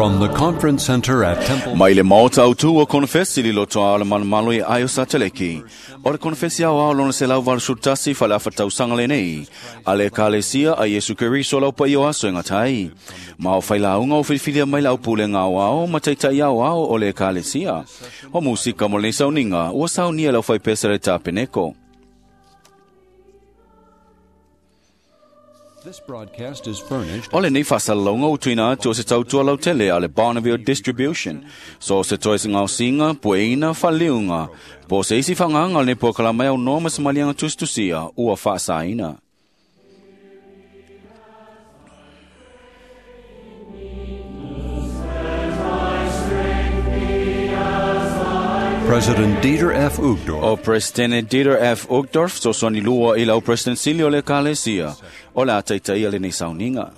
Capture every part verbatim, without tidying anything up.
From the Conference Center at Temple... Mai le maota au tu o konfesi li loto ala manamalo i ayo sa teleki. O le konfesi au au lona se lau valu sutasi fa le afatau sangale nei. Ale kalesia a Yesu Keriso lau pa iyo aso ingatai. Ma o faila unga o filfilia mai lau pule ngā wao ma taitai au au o le kalesia. O musika mo le sauninga ua saunia lau fai pesare tapeneko. This broadcast is furnished... Ole ni fasalonga utuina to se tautua lau tele ale Barnaville Distribution. So se toisi ngau singa, pueina, faliunga. Po se isi whanganga ne po kalamai au noma se malianga tustusia, ua whaasaina. President Dieter F. Uchtdorf. O President Dieter F. Uchtdorf, so soni lua ila o President Silio le kalesia. O la taitai ale ni sauninga.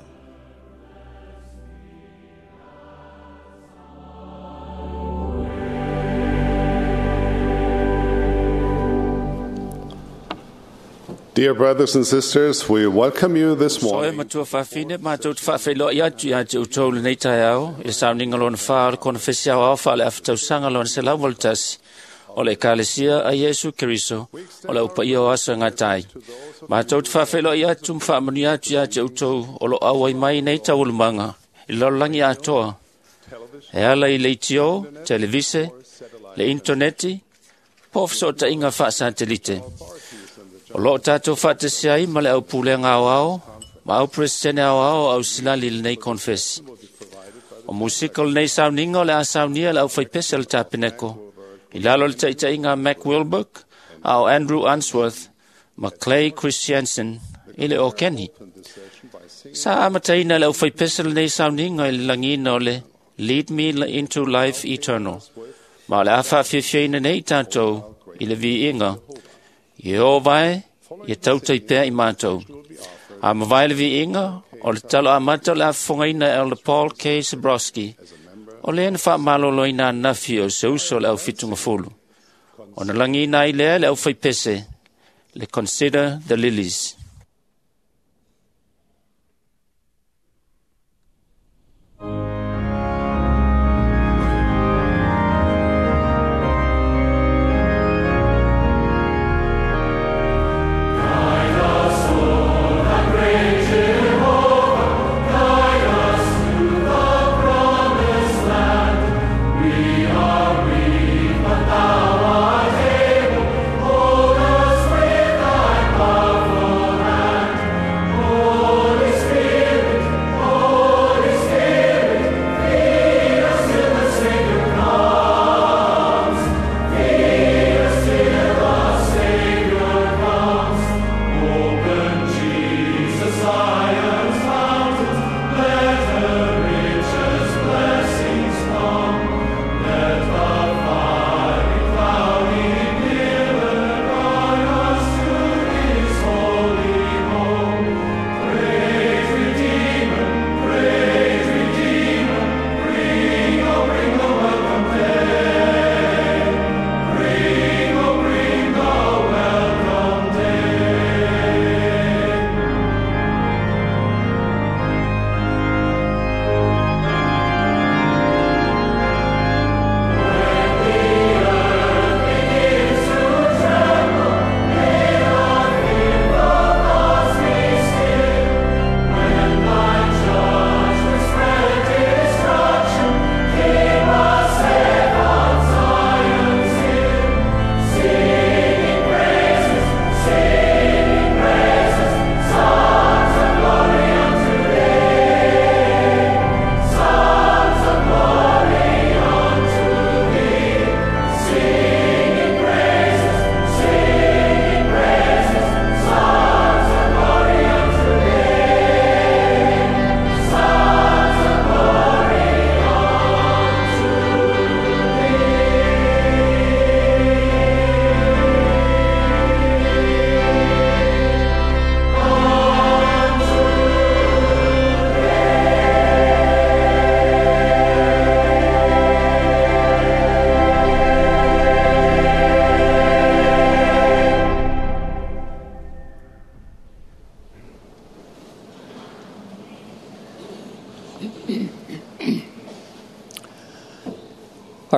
Dear brothers and sisters, we welcome you this morning. Soe matua whawhine, mātou te whawhelo i atu i atu utolu nei tai au, i sauninga lona whaar konfesi au au whaale aftau sanga lona se lau waltasi, o le kalesia a Yesu Keriso, o le upa i o aso ngatai. Mātou te whawhelo i atu mwhaamanu i atu i atu utou, o lo awai mai nei tau ulumanga, i lolangi atoa. E ala i le itio, televise, le interneti, pofso ta inga wha satelite. O lo tātou whātasi ai ma le au pūlenga au au, ma au presene au au au sinali le nei konfesi. O musikal nei sauninga o le a saunia le au whaipese le tāpeneko. I lalo le taita inga Mac Wilberg, au Andrew Unsworth, ma Clay Christiansen, i le o Kenny. Sa amataina le au whaipese le nei sauninga i le langina o le Lead Me into Life Eternal. Ma le a whawhiawhiaina nei tātou i le vi inga. I o vai, i tautai pēr i mātou. A mawai le vi inga, o le talo a mata le a whungaina el Paul K. Zabrowski, o le ena wha maloloina nafi o se uso le au fitunga fulu. O na langi nai lea le au whaipese, le Consider the Lilies. Thou art able, hold us with thy powerful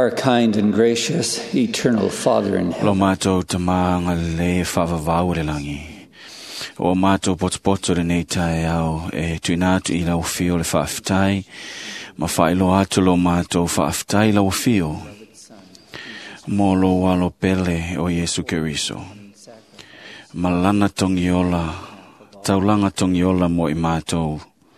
Our kind and gracious eternal Father in Lo heaven, mātou te maanga le whawawau le langi. O mātou potopoto le nei tae au e tuinatu i lau fio le whaafitai. Ma whaelo atu lo mātou whaafitai lau fio. Mō lo walo pele o Yesu Keriso. Malana tongiola, taulanga tongiola mo i mātou.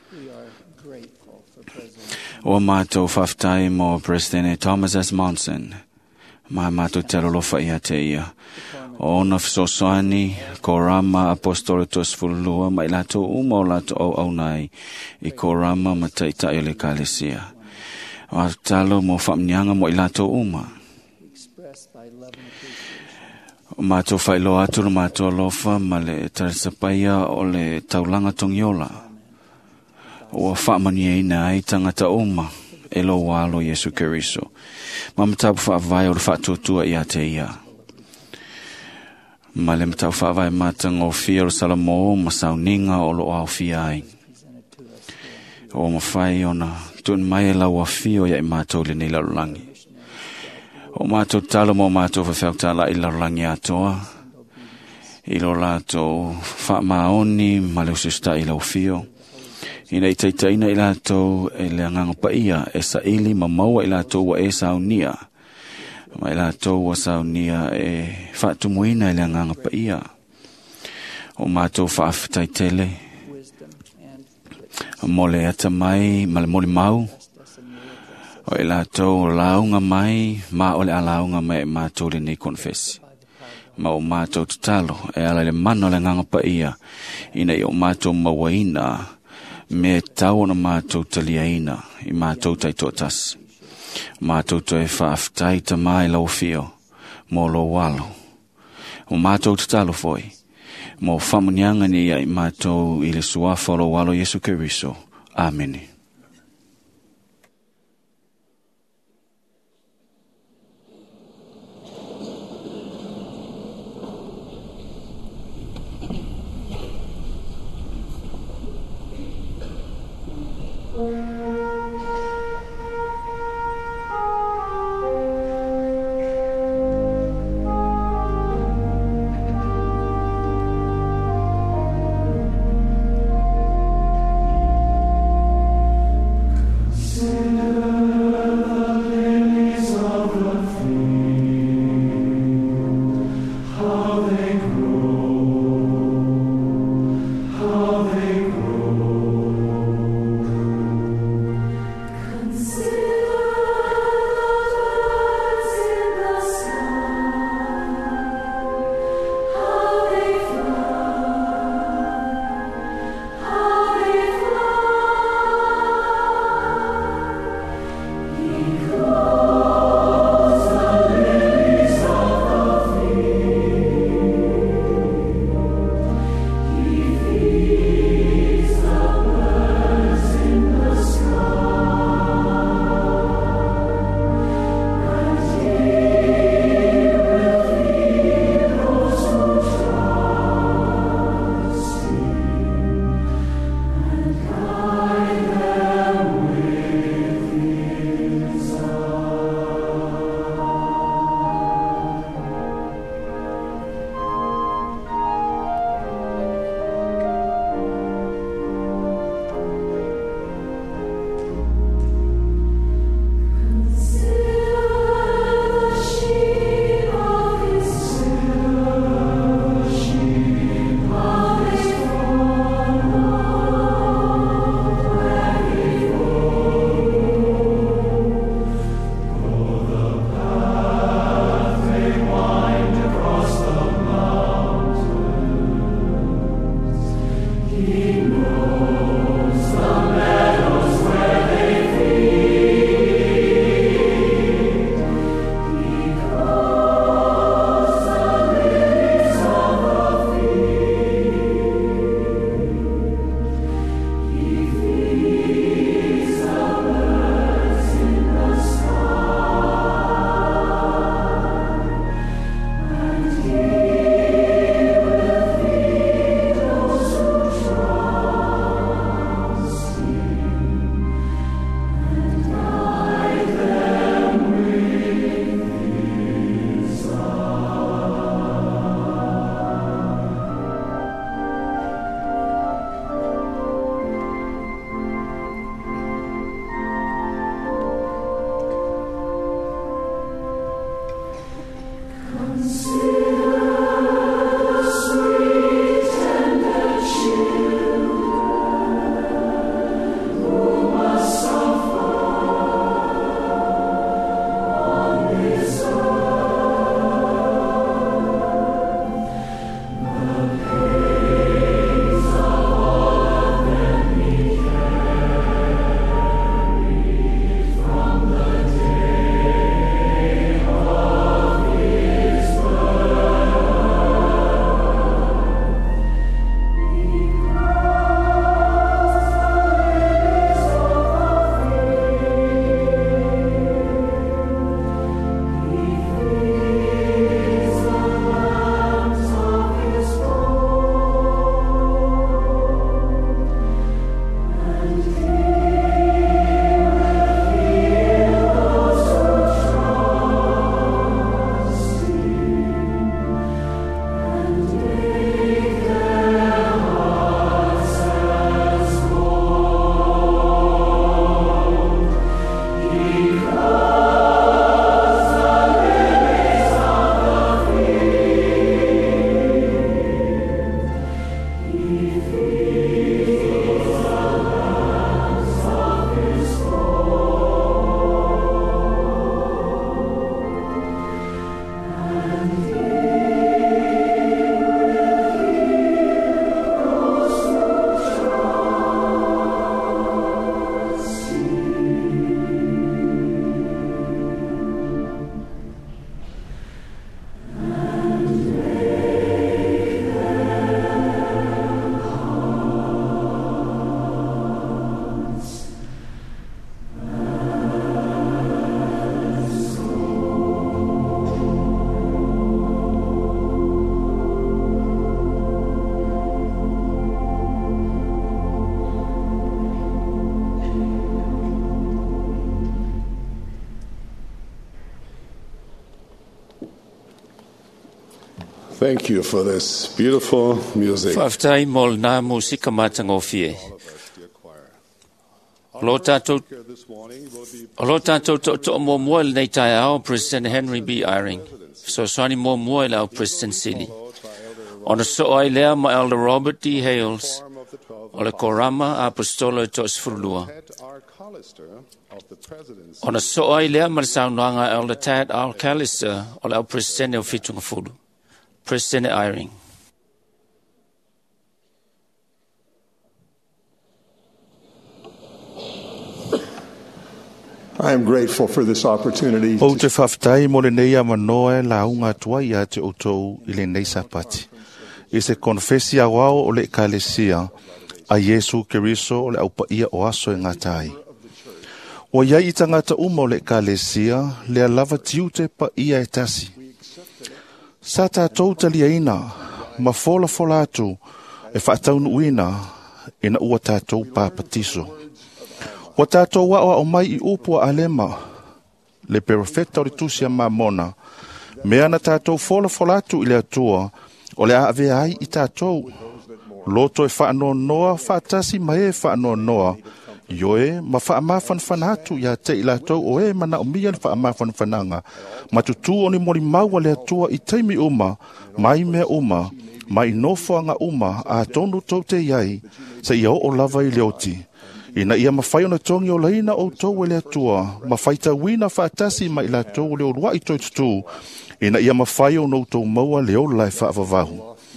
O mātou whaftai mo Presidente Thomas S. Monson. Ma mātou te rolofa ia te ia. O ona fisosoani, ko rama apostolitos fulua, ma ilato uma o lato au au nai, i ko rama ma taita i le kalesia. O talo mo whamnianga mo ilato uma. O mātou whailo atu lo mātou alofa, ma le tarisapaya o le taulanga tongiola. O whamani e ina ai tangata uma, e lo walo Yesu Keriso. Ma matapu whaavai o le whaatutua ia te ia. Ma le matau whaavai matang o fia o salamo, ma sauninga o lo au fia ai. O ma whai ona, tun mai e lau a fio ia i mātou le nei larulangi. O mātou talo mo mātou whawhautala i larulangi atoa. I lo lato whaamaoni, ma leo sista i lau fio. Ina i taitaina i lato e le anganga paia, e sa ili ma maua i lato wa e saunia. Ma i lato wa saunia e whaatumuina i le anganga paia. O mātou whaafitai tele. Mole ata mai, ma le mole mau. O i lato launga mai, ma o le alaunga mai e mātou le nei konfesi. Ma o mātou tutalo, e ala le mano le anganga paia. Ina i o mātou mawaina, me tau na mātou taliaina i mātou taitotas. Mātou toi whaaftai ta mai lau fio, mō lo walo. O mātou tatalo foi, mō whamunianga ni i mātou i le suafa lo walo Yesu Keriso. Amen. Thank you for this beautiful music. Whaaftai mo na musika matangofie. Lo tātou lo tātou to to mo mo nei tai au President Henry B. Eyring. So swani mo mo au President Silly. On a so ai lea ma Elder Robert D. Hales. O le korama apostolo to sfurlua. On a so ai lea ma saunanga Elder Tad Al Callister o le au President o fitunga fulu. President Eyring. I am grateful for this opportunity. O te whaftai mo le nei a manoe la unga tua ia te outou i le nei sapati. I se konfesia wao o le kalesia a Yesu Keriso o le aupa ia o aso e ngatai. O iai i tangata uma o le kalesia le alava tiu te pa ia e tasi. Sa tātou talia ina, ma fola fola atu, e whaataunu uina, ina ua tātou pāpatiso. Wa tātou wa o mai i upua alema, le perofeta o le tusia mamona, mea na tātou fola fola atu i le atua, o le aave ai i tātou. Loto e whaano noa, whaatasi mai e whaano noa, Yoe, ma whaamafan whanatu ia te i lātou o e mana o mia le whaamafan whananga. Ma tutu o ni mori maua le atua i teimi uma, mai mea uma, mai nofoanga uma, a tonu tau te iai, sa ia o lava i leoti. Ina ia mawhai ona tongi o laina o tau e le atua, mawhaita wina whaatasi mai lātou leo rua i tau tutu, ina ia mawhai o nou tau maua leo lai whaavavahu.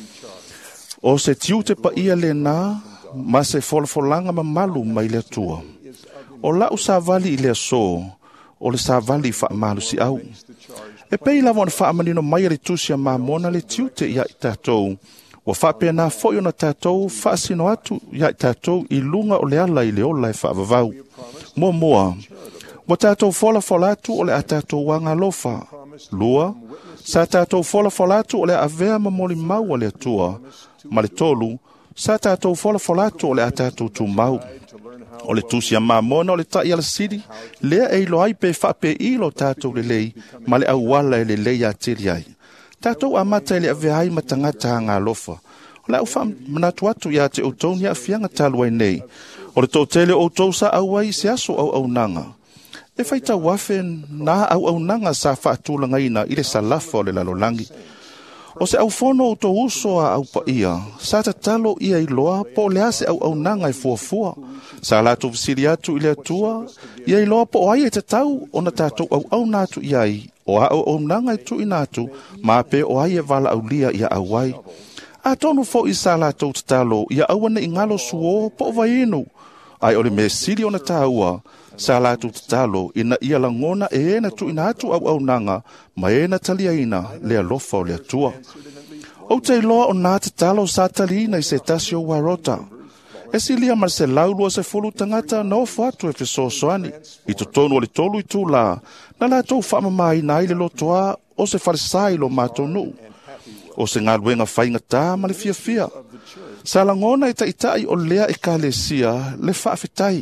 O se tiu te pa ia le nā, ma se folfolanga ma malu mai le atua. O la u sa vali i le aso, o le sa vali wha malu si au. E pei lava ona wha amanino mai le tusia ma mona le tiute ia i tātou. O wha pia nā foi ona tātou, wha sino atu ia i tātou i lunga o le ala i le ola e wha avavau. Mua mua, o tātou fola fola atu o le a tātou wanga lofa. Lua, sa tātou fola fola atu o le a vea ma moli mau o le atua. Ma le tolu, sa tātou fola fola atu o le a tātou tu mau. O le tusia mamona o le tai ala siri, lea e ilo ai pe whape ilo tātou le lei, ma le auala e le lei a tiri ai. Tātou amata e le ave ai matangata ngā lofa. O le au wha manatu atu ia te outou ni a fianga talua nei. O le tau tele outou sa au ai se aso au au nanga. E whaita wafe nā au au nanga sa whaatulanga ina i le salafa o le lalolangi. O se au fono o to uso a au pa ia, sa ta talo ia i loa, po le ase au au nanga i fuafua. Sa lato visiri atu i le atua, ia i loa po ai e te tau, o na tātou au au natu ia i, o a au au nanga i tu i natu, ma pe o ai e vala au lia ia au ai. A tonu fo i sa lato te talo, ia au ane i ngalo suo, po vainu. Ai o le me siri o na taua, sa lato te talo, ina ia langona e ena tu ina atu au au nanga, ma ena talia ina, lea lofa o lea tua. O te loa o nā te talo sa talina i se tasio warota. E si lia mar se laulua se fulu tangata na o fatu e fiso soani. I to tonu o le tolu i tu la, na la tau whamama i na ile lo toa, o se farisai lo matonu. O se ngā luenga whainga tā ma le fia fia. Sa langona i ta itai o lea e ka le sia, le whaafitai.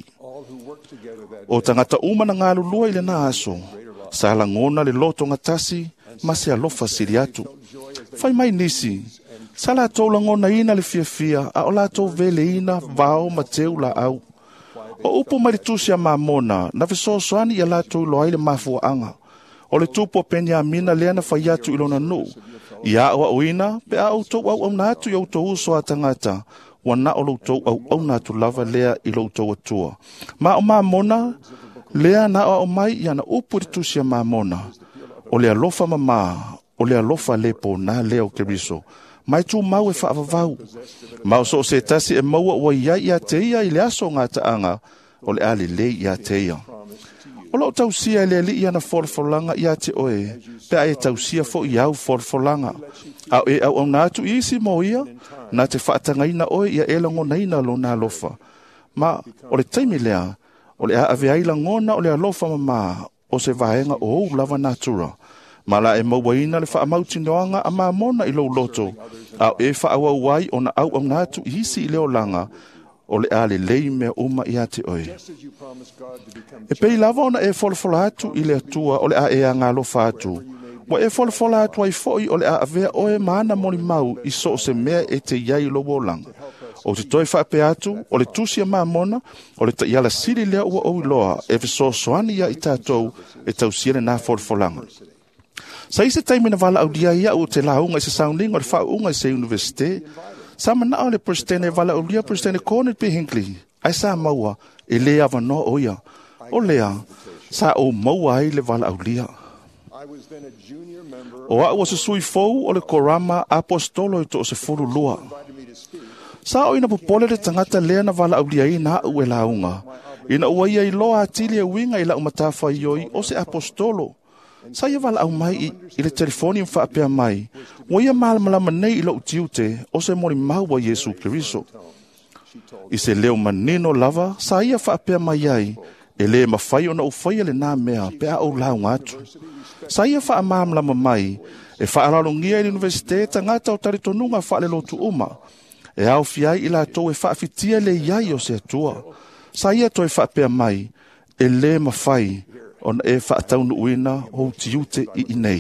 O tangata uma na ngā lulua i le na aso. Sa langona le loto ngatasi, ma se alofa siri atu. Fai mai nisi, sa la tau langona ina le fia fia, a o la tau vele ina, vao ma teu la au. O upo mai le tusia mamona, na viso soani ia la tau loai le mafua anga. O le tupo penya mina lea na fai atu ilona nu. Ia o au ina, pe a au tau au au natu i au tau uso a tangata, wana o lau tau au au natu lava lea i lau tau atua. Ma o mamona, lea na o mai ia na upo le tusia mamona. O lea lofa mama, o lea lofa lepo na leo Keriso. Mai tu mau e whaavavau. Mau so se tasi e maua ua ia ia teia i le aso ngā taanga, o le ali le ia teia. O lo tausia e le li ia na forfolanga ia te oe, pe a e tausia fo i au forfolanga. Au e au au natu isi mo ia, na te whaatangaina oe ia e lango naina lo na lofa. Ma o le taimi lea, o le a ave aila ngona o le alofa mama, o se vaenga o ou lava natura. Ma la e mauaina le whaamauti noanga a mamona i lo loto, au e whaawauai o na au au natu isi i leo langa, o le ale lei mea uma i ate oe. E pei lava ona e folfola atu i le atua o le a e a ngalo fatu, Wa e fola fola atu ai foi o le a avea oe maana moni mau i so se mea e te iai lo wolanga. O te toi whape atu, o le tusia maa mona, o le ta iala siri lea ua o iloa e fi so soani ia i tātou e tau siene nā fola folanga. Sa i se taimina wala au dia ia o te launga i se sounding o le whaunga i se universite, sa mana o le prestene wala au lia prestene Cornet P. Hinckley, ai sa maua e lea wano o ia, o lea sa o maua ai le wala au lia. O a ua se sui fou o le korama apostolo i to o se furu lua. Sa o ina popole le tangata lea na wala au lia i na au e launga, ina ua ia i loa atili e winga i la umatafa i oi o se apostolo. Sa ia wala au mai i, i le telefoni mwhaapea mai, wa ia malamalama nei i lo utiute o se mori maua Yesu Keriso. I se leo manino lava, sa ia whaapea mai ai, e le mawhai o na ufai le nā mea pe a o lau ngatu. Sa ia wha malamalama mai, e wha alalongia i universite tangata o taritonunga wha le lotu uma, e au fiai i la tau e wha fitia le iai o se atua. Sa ia toi whaapea mai, e le mawhai, on e wha taunu uina o tiute i inei.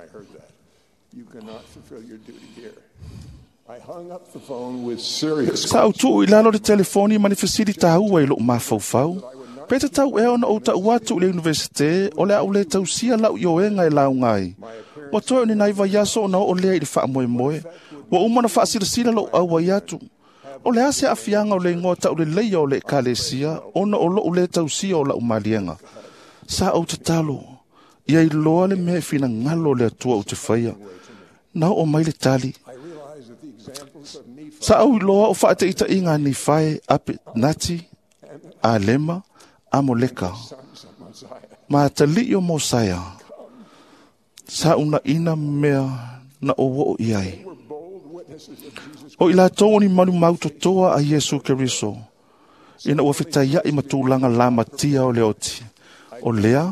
Sa au tuu i lalo le telefoni manifesiri tahua i lo mafau-fau. Peta tau e ona o tau watu le universite o le au le tau sia lau i oenga e lau ngai. Wa toi o ni naiva yaso o na o lea i le wha moe moe. Wa umana wha sira lo au wa yatu. O le ase afianga o le ingoa tau le leia o le kalesia ona o lo o le tau sia o lau malienga. Sa au te talo, ia i loa le mea fina ngalo le atua o te whaia. Nau o mai le tali. Sa au i loa o whaate ita inga ni whae ape nati, a lema, a moleka. Ma tali o Mosaya. Sa una ina mea na o wo o iai. O ila tō ni manu mauto toa a Yesu Keriso. Ina ua whitaia i matulanga lama tia o leoti. O lea,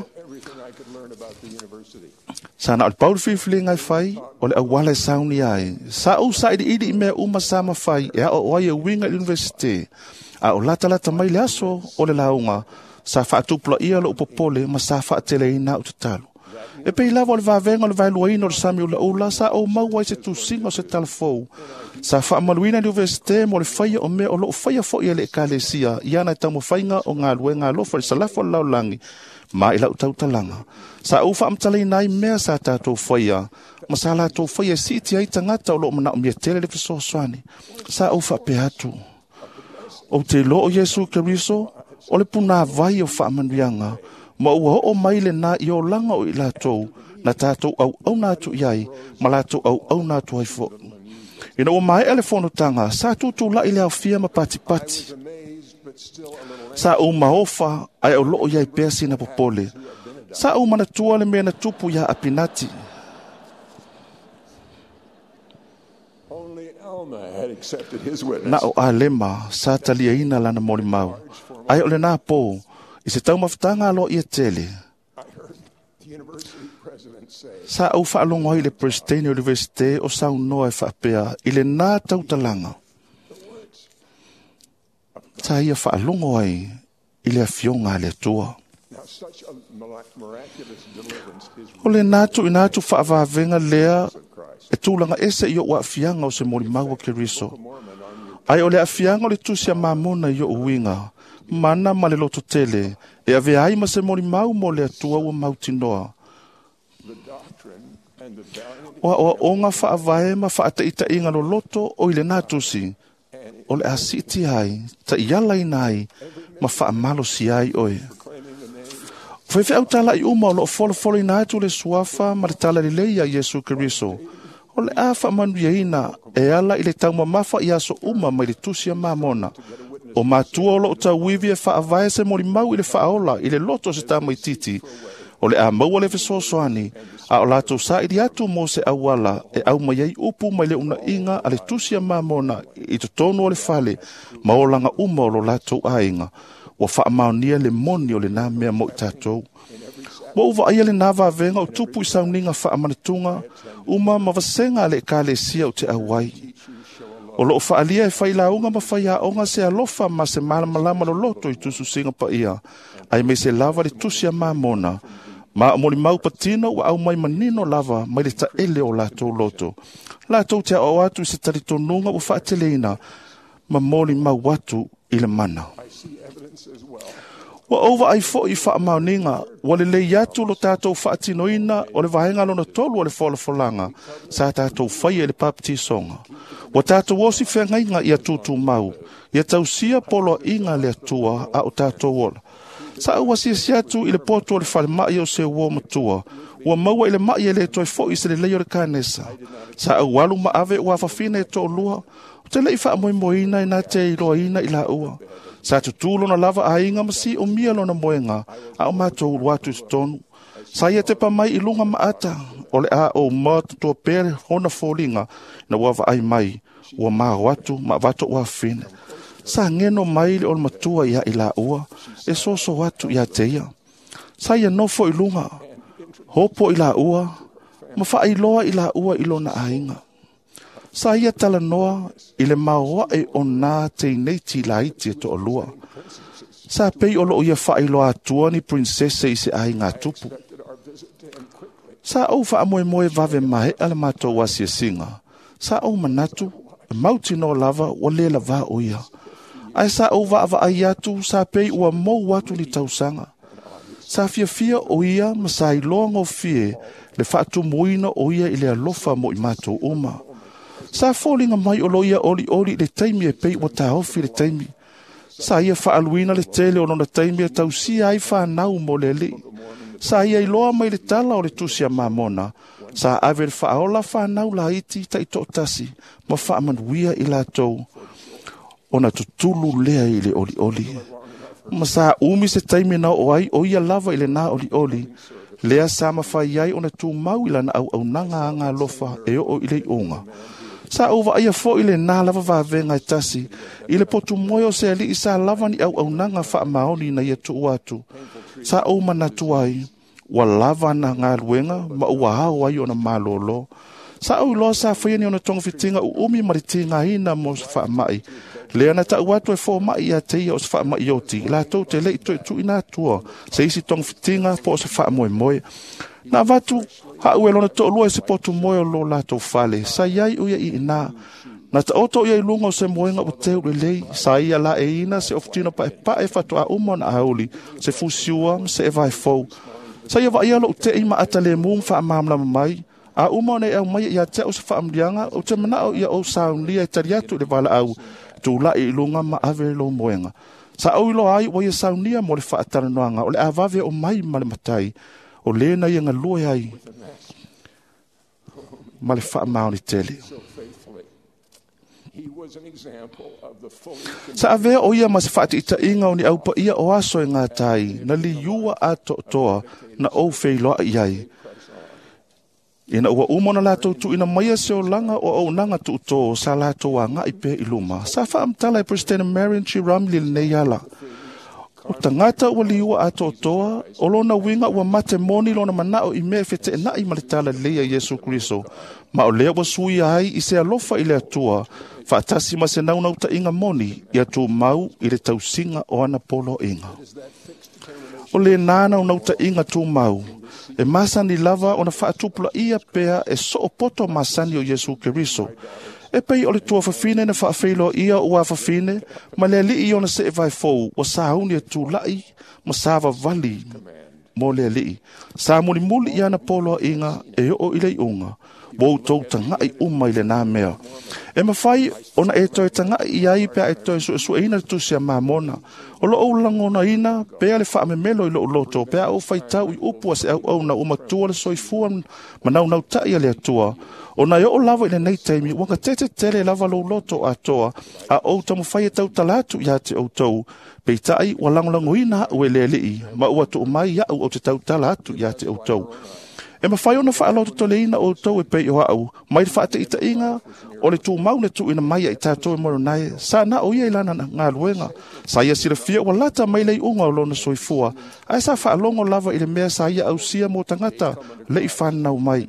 sa na o paul fifili ngai whai, o le awala sauni ai. Sa au sa idi idi mea uma sama whai, e a o ai e winga universite, a o lata lata mai le aso o le launga, sa whaatupula ia lo upopole, ma sa whaatele ina o te talo. E pei lava o le vavenga o le vailua ino le sami o le ula, sa au maua i se tusinga o se talafou. Sa whaamaluina le universite mo le whaia o mea o lo whaia fo ia le ekalesia, iana i tamu whainga o ngā luenga lofa le salafa o laulangi, ma i lau tau talanga. Sa au wha amtalei nai mea sa tātou whaia, ma sa la tau whaia si ti ai tangata o lo mana o mea tele le fisosoani. Sa au wha pe atu. O te lo o Yesu Keriso, o le puna vai o wha amanuianga, ma ua o mai le na i o langa o i la tau, na tātou au au nātu iai, ma la tau au au nātu ai fo. Ina o mai ele fono tanga, sa tutu la i le au fia ma pati pati. Sa o maofa ai o loo iai pesi na popole. Sa o mana tua le mea na tupu ia apinati. Na o a lema sa talia ina lana mori mau. Ai o le nā pō, i se tau mawhtanga alo ia tele. Sa au whaalongo ai le Pristine Universite o sau noa e whaapea i le nā tau talanga. Sa ia whaalongo ai i le afionga le tua. O le nātu i nātu whaawavenga lea e tūlanga ese i o afianga o se mori maua Keriso. Ai o le afianga o le tusia mamona i o uinga, mana ma le loto tele, e ave ai ma se mori mau mo le atua ua mautinoa. Oa oa onga whaavae ma whaataita inga lo loto o ile natusi, o le asiti ai, ta iala inai, ma whaamalo si ai oe. Whewhi au tala i uma o lo folo folo ina atu le suafa ma le tala li leia Yesu Keriso. O le afa manuia ina e ala i le tauma mafa i aso uma mai le tusia mamona. O matua o lo o tau wivi e whaavae se mori mau i le whaola i le loto se tama i titi. O le a maua le fesosoani, a o lato sa i di atu mo se awala e au mai ei upu mai le una inga a le tusia mamona i to tonu o le fale ma o langa uma o lo lato a inga. Wa wha maonia le moni o le nā mea mo i tātou. Wa uwa aia le nā vāvenga o tupu i sauninga wha amanatunga, uma ma vasenga le ka le sia o te awai. O lo wha alia e whai launga ma whai a onga se alofa ma se malamalama lo loto i tusu singa pa ia, ai me se lava le tusia mamona, Ma moli mau patina wa au mai manino lava mai le ta ele o lātou loto. Lātou te o atu i se taritonunga o whaateleina ma moli mau watu i le mana. Wa ova ai fo i wha mauninga, wa le lei atu lo tātou whaatinoina o le vahenga lona tolu o le wholafolanga sa tātou whai e le papatisonga. Wa tātou osi whengainga i atutu mau, i atausia polo inga le atua a o tātou ola. Sa ua sia siatu i le poto o le whale mai o se uo matua, ua maua i le mai e le toi fo i se le leo le kānesa. Sa au walu ma ave ua whawhine e tō lua, o te lei wha moe moina i nā te i roa ina i la ua. Sa tutulo na lava a inga masi o mia lo na moenga, a o mātou uruatu i tonu. Sa ia te pa mai i lunga maata, o le a o mātu tua pere hona fōlinga, na wawa ai mai, ua maa watu, ma wato ua whine. Sa ngeno mai le o matua ia i la ua, e soso watu ia teia. Sa ia nofo i lunga, hopo i la ua, ma wha i loa i la ua i lona ainga. Sa ia tala noa i le maoa e o nā te neiti la iti e to o lua. Sa pei o lo ia wha i loa atua ni princese i se ainga tupu. Sa au wha amoe moe vave mahe ala mātou wasia singa. Sa au manatu, e mauti no lava o le la va o ia. Ai sa au wa ava ai atu sa pei ua mou watu ni tausanga. Sa fia fia o ia ma sa i loa ngau fie le whaatu muina o ia i le alofa mo i mātou uma. Sa fōlinga mai o loia oli oli le taimi e pei o ta hofi le taimi. Sa ia whaaluina le tele o lona taimi e tausia ai whanau mo le li. Sa ia i loa mai le tala o le tusia mamona. Sa ave le whaola whanau la iti ta i tōtasi ma whaamanuia i la tau. Ona tutulu lea i le oli oli. Ma sa umi se taimi na o ai o ia lava i le na oli oli. Lea sa mawhai ai ona tu mau i lana au au nanga anga lofa e o i le unga. Sa uwa ia fo i le na lava va venga i tasi. I le potu moyo se ali i sa lava ni au au nanga wha maoni na ia tu atu. Sa o mana tu ai. Wa lava na ngā luenga ma ua hao ai ona malolo. Sa au loa sa whaiani ona tonga fitinga u umi maritinga hina mo sa wha mai. Lea na ta uatu e fo mai ia te ia o sa wha mai oti. La tau te lei tu tu ina tua. Se isi tonga fitinga po sa wha moe moe. Na vatu ha ue lona to lua e se potu moe o lo la tau fale. Sa iai uia i ina. Na ta oto ia i lunga o se moenga o te ule lei. Sa ia la e ina se oftino pa e pa e fatu a uma na auli. Se fusiua se e vai fau. Sa ia va ia lo te ima atale mung wha mamla mai. A uma ne au mai ia te o se wha amlianga o te mana o ia o saunlia e tariatu le vala au. Tu la i lunga ma ave lo moenga. Sa au ilo ai o ia saunia mo le wha ataranoanga o le avave o mai ma le matai. O lena ia ngalua ai. Ma le wha maoni tele. Sa avea o ia ma se whaati ita inga o ni au pa ia o aso e ngā tai. Na li yua a to toa na au fei loa iai. Ina ua umona lātou tu ina maia se o langa o au nanga tu to sa lātou a ngā ipe iluma. Sa wha amtala e President Marion Chiramli le nei ala. O tangata ua liua a to toa, o lona winga ua mate moni lona manao i mea fete e nai malitala leia Yesu Kristo. Ma o lea ua sui ai i se alofa i le atua, whaatasi ma se naunau ta inga moni i atu mau i le tausinga o ana polo inga. O le nana o nauta inga tu mau. E masani lava o na whaatupula ia pea e so o poto masani o Yesu Keriso. E pei o le tua whawhine na whaafeilo ia ua whawhine, ma le li i ona se e vai fou, o sahuni e tu lai, ma sawa vali, mo le li. Sa muli muli i ana polo inga e o ilei unga, wou tau tangai umai le nā mea. E mawhai, ona e toi tangai i ai pea e toi su e su e ina tu sia mamona. O lo au langona ina, pea le wha me melo i lo loto, pea au whai tau i upua se au au na umatua le soifua, ma nau nau tai le atua. O na o lava i le nei taimi, wanga tete tele lava lo loto a toa, a au tamu whai e tau talatu i ate au tau, pei tai wa langolango ina ue le lii, ma ua tu umai ia au te tau talatu i ate au tau. E ma whai ona wha aloto tole ina o tau e pei o au, mai wha te ita inga, o le tu maune tu ina mai i tātou e moro nai, sa na o ia ilana ngā luenga, sa ia sira fia wa lata mai lei unga o lona soifua, ai sa wha alongo lava i le mea sa ia au sia mo tangata, le i whanau mai.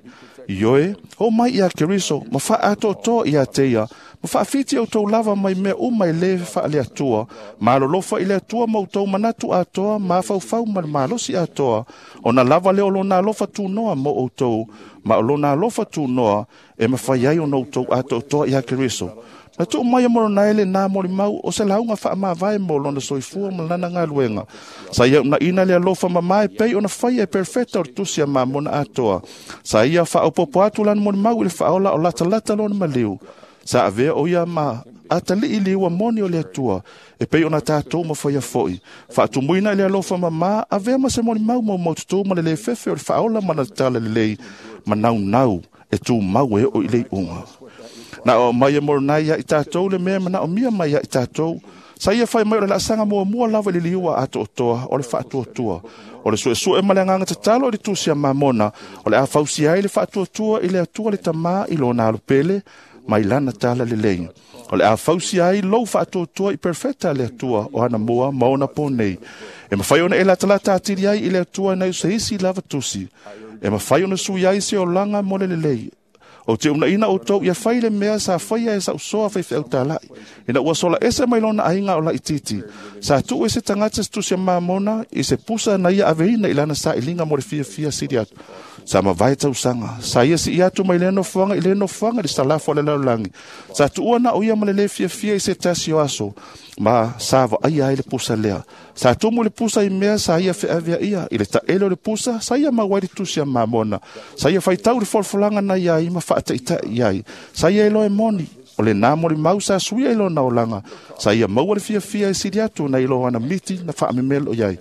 Ioe, o mai ia keriso, ma wha ato toa ia teia, ma wha fiti au tau lava mai mea o mai le wha le atua, ma lolofa i le atua mau tau manatu atoa, ma fau fau ma malosi atoa, o na lava le olo na lofa tu noa mo o tau, ma olo na lofa tu noa, e ma whai ai o nou tau ato toa ia keriso. Na tu mai mo na ele na mo mau o se launga fa ma vai mo lona soifua mo lana nga luenga. Sa ia na ina le lofa ma mai pe ona fai e perfecta o tusia ma mo na atoa. Sa ia fa o popo atu lan mo mau le fa ola o lata lata lona maliu. Sa ave o ia ma atali ili wa moni o le atua. E pe ona tatou ma fai a foi. Fa tu muina le lofa ma ma ave ma se mo mau mo mo tu ma le fefe o fa ola ma na tala le ma nau nau e tu mau e o ile unga. Na o mai mo na ia i tātou le mea mana o mia mai ia i tātou. Sa ia whai mai o le la sanga mua mua lawa li liua ato o toa, o le whaatua tua. O le sue sue male nganga te talo o le tusia mamona, o le a fausi ai le whaatua tua i le atua le tama i lo na alupele, mai lana tala le lei. O le a fausi ai lou whaatua tua i perfecta le atua o ana mua maona po nei. E mawhai ona e la talata atiri ai i le atua na usa isi lava tusi. E mawhai ona sui ai se o langa mo le lei. O te una ina o tau ia whaile mea sa whaia e sa usoa whai whiau tālai. Ina ua sola ese mai lona ainga o la ititi. Sa tu e se tangata stu se mamona i se pusa na ia aveina ilana sa ilinga mo le fia fia siri atu. Sa ma vai tau sanga. Sa ia si iatu mai leno fuanga i leno fuanga di salafo le laulangi. Sa tu ua na o ia ma le le fia fia i se tasi o aso. Ma sa va ai ai le pusa lea. Sa tu mo le pusa i mea sa ia fe avia ia. I le ta elo le pusa sa ia ma wairi tusia mamona. Sa ia whai tau le folfolanga na ia i ma whaata ita iai. Sa ia elo e moni. O le nā mori mau sa sui elo na olanga. Sa ia mau le fia fia i siri atu na ilo ana miti na wha amemelo iai.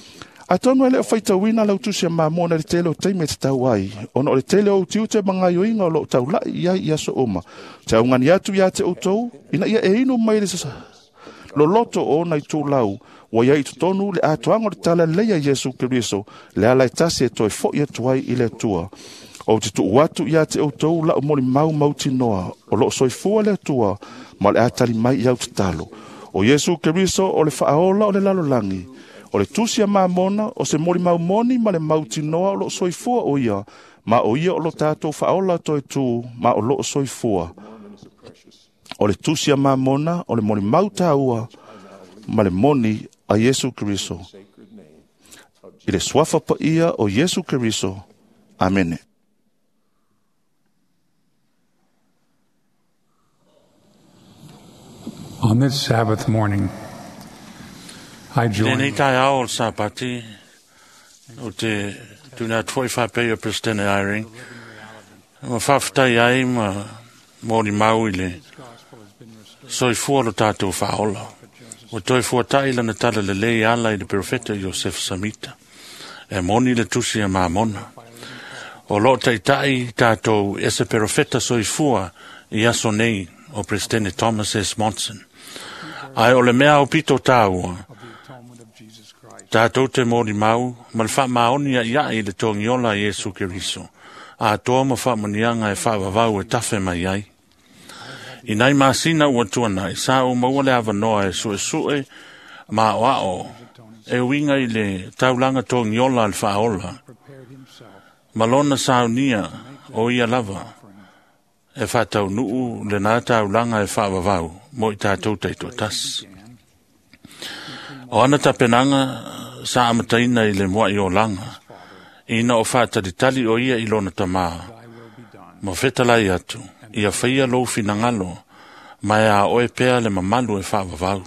A tonu ele o whaita wina lau tusia mamona le tele o teime te tau ai. Ono o le tele o tiu te mga yoinga o lo tau lai iai ia so oma. Te au ngani atu ia te outou. Ina ia e inu mai le sasa. Lo loto o na i tū lau. Wa ia i tutonu le atuango le tala leia Jesu Keriso. Le ala i tasi e toi fo ia tuai i le tua. O te tu watu ia te outou la o mori mau mauti noa. O lo soifua le tua. Ma le atali mai iau te talo. O Jesu Keriso o le whaaola o le lalolangi. O le tusia mamona o se mori mau moni ma le mauti noa o lo soifua o ia. Ma o ia o lo tātou whaola toi tū ma o lo soifua. O le tusia mamona o le mori mau tāua ma le moni a Jesu Keriso. I le swafa pa ia o Jesu Keriso. Amen. On this Sabbath morning, I join Nei tai ao sa pati o te tuna twenty-five pe president airing. Ma faftai ai ma mori mau ile. Soi fuoro tato faola. O toi fuatai lana tala le lei ala i le profeta Joseph Samita. E moni le tusi a mamona. O lo tai tai tato ese profeta soi fua i aso nei o presidente Thomas S. Monson. Ai o le mea o pito tāua. Tātou te mori mau, ma le wha maoni a ia i le tōngiola Jesu Keriso. A toa ma wha manianga e wha wawau e tafe mai ai. I nai masina ua tuana i sa o maua le avanoa e sue sue ma o ao. E winga i le taulanga tōngiola le wha ola. Malona saunia o ia lava. E wha tau nuu le nā taulanga e wha wawau mo i tātou teito tas. O ana tapenanga sa amataina i le mua i o langa. Ina o whata di tali o ia i lona tamaa. Mo whetalai atu, ia whaia lo finangalo, mai a oe pea le mamalu e whaavavau.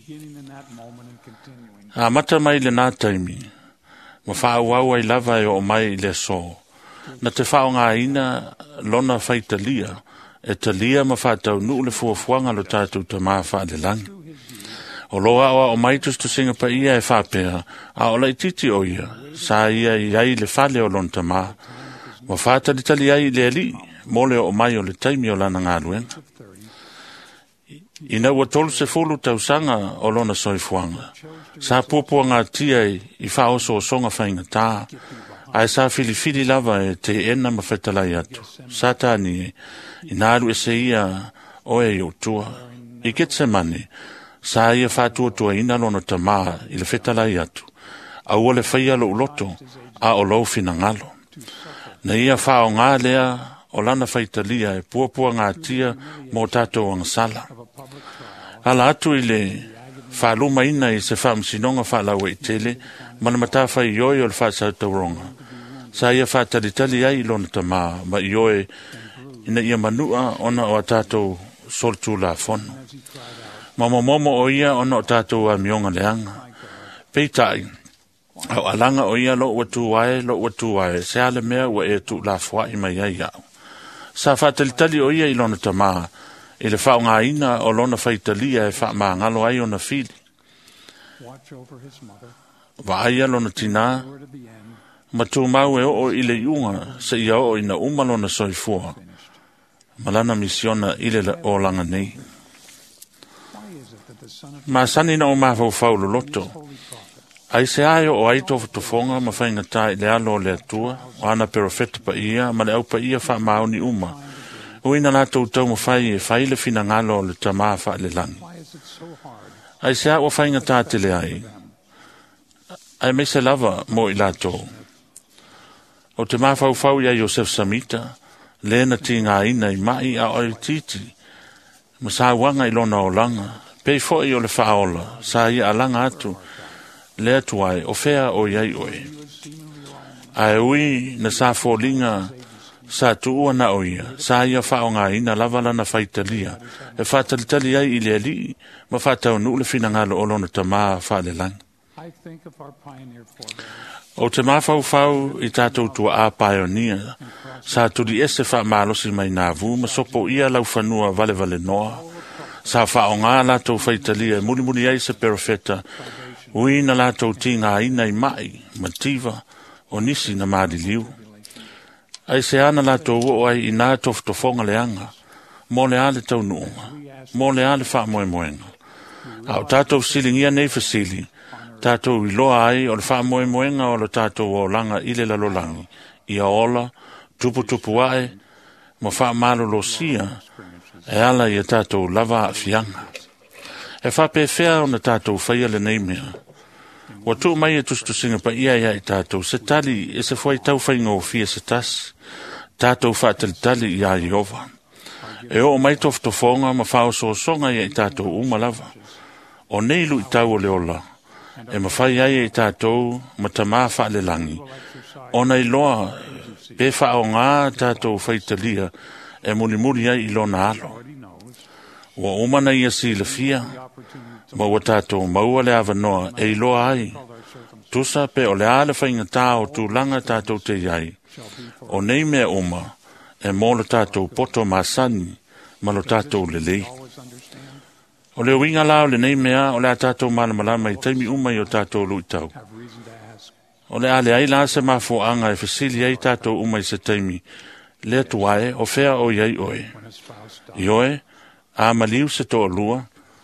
A mata mai le nā taimi, mo whaauau ai lava e o mai i le so. Na te whao ngā ina lona whaitalia, e talia ma whatau nuu le fuafuanga lo tātou tamaa whaalelangi. O loa o o maitus tu singa pa ia e whapea, a o lai titi o ia, sa ia i ai le whale o lonta maa. Wa whata li tali ai le ali, mole o mai o le taimi o lana ngā luenga. Ina ua tolu se fulu tausanga o lona soifuanga. Sa pupua ngā tia i whaoso o songa whainga tā, ai sa filifili lava e te ena ma whetalai atu. Sa tāni e, inaru e se ia o e o tua. I ketse mani, sa ia fatua tua ina lona tamaa i le whetalai atu. A ua le whaia lo uloto, a o lo fina ngalo. Na ia whao ngā lea o lana whaitalia e puapua ngā tia mō tātou ang sala. Ala atu i le whaluma ina i se whamsinonga whalau e tele, mana matawha i oi o le whaasau tauronga. Sa ia whaatalitali ai lona tamā, ma i oi ina ia manua ona o tātou soltu la fono. Mama momo o ia ona o tātou a mionga leanga. Peitai, au alanga o ia lo watu wae, lo watu wae, se ale mea wa e tu la fwa i mai ai au. Sa whaatalitali o ia i lona tamā, i le whao ngā ina o lona whaitalia e wha maa ngalo ai o na whili. Wa aia lona tina, ma tū mau e o i le iunga se ia o ina umalona soifua. Malana misiona i le o langa nei. Ma sani na o mawhau whau loto. Ai se aio o ai tofu tofonga ma whainga tai le alo le atua, o ana perofeta pa ia, ma le au pa ia wha maoni uma. Uina la tau tau ma whai e whai le fina ngalo le tamā wha le langi. Ai se a o whainga tai te le ai. Ai me se lava mo i la tau. O te mawhau whau ia Joseph Samita, lena ti ngā ina i mai a oi titi, ma sa wanga i lona o langa, pei fo i o le whaola, sa i a langa atu, le atuai o fea o iai oe. Ai ui na sa fōlinga sa tuua na oia, sa ia whao ngā ina lavala na whaitalia, e whaatalitali ai i le li, ma whaatau nu le fina ngalo o lona tamā whaale lang. O te mawhau whau i tātou tua a pioneer, sa tuli ese wha malosi mai nā vu, ma sopo ia lau whanua vale vale noa, sa wha o ngā lātou whaitalia, muli muli ai se perofeta, ui na lātou ti ngā ina i mai, ma tiva, o nisi na maadi liu. Ai se ana lātou o ai i nā toftofonga leanga, mo le ale tau nuunga, mo le ale wha moe moenga. Au tātou silingia nei fasili, tātou i loa ai o le wha moe moenga o le tātou o langa i le lalolangi, ia ola, tupu tupu wae, mo wha malo lo sia, e ala i a tātou lava a fianga. E wha pe whea o na tātou whaia le nei mea. Wa tu mai e tustu singa pa ia ia i tātou, se tali e se fwai tau whainga o fia se tas, tātou wha tali tali i a Iova. E o mai toftofonga ma wha o so songa ia i tātou umalava. O neilu i tau o le ola, e ma whai ai i tātou ma tamā wha le langi. O nei loa, pe wha o ngā tātou whaitalia, e muli muli ai i lona alo. Wa umana ia si le fia, ma wa tātou maua le awanoa e i loa ai. Tusa pe o le ale whainga tā o tū langa tātou te iai. O nei mea uma, e mō le tātou poto masani, ma lo tātou le lei. O le winga lao le nei mea, o le a tātou malamalama i taimi uma i o tātou lui tau. O le ale ai la se mafo anga e fasili ai tātou uma i se taimi, le tuae o fea o iai oe. I oe, a maliu se to lua.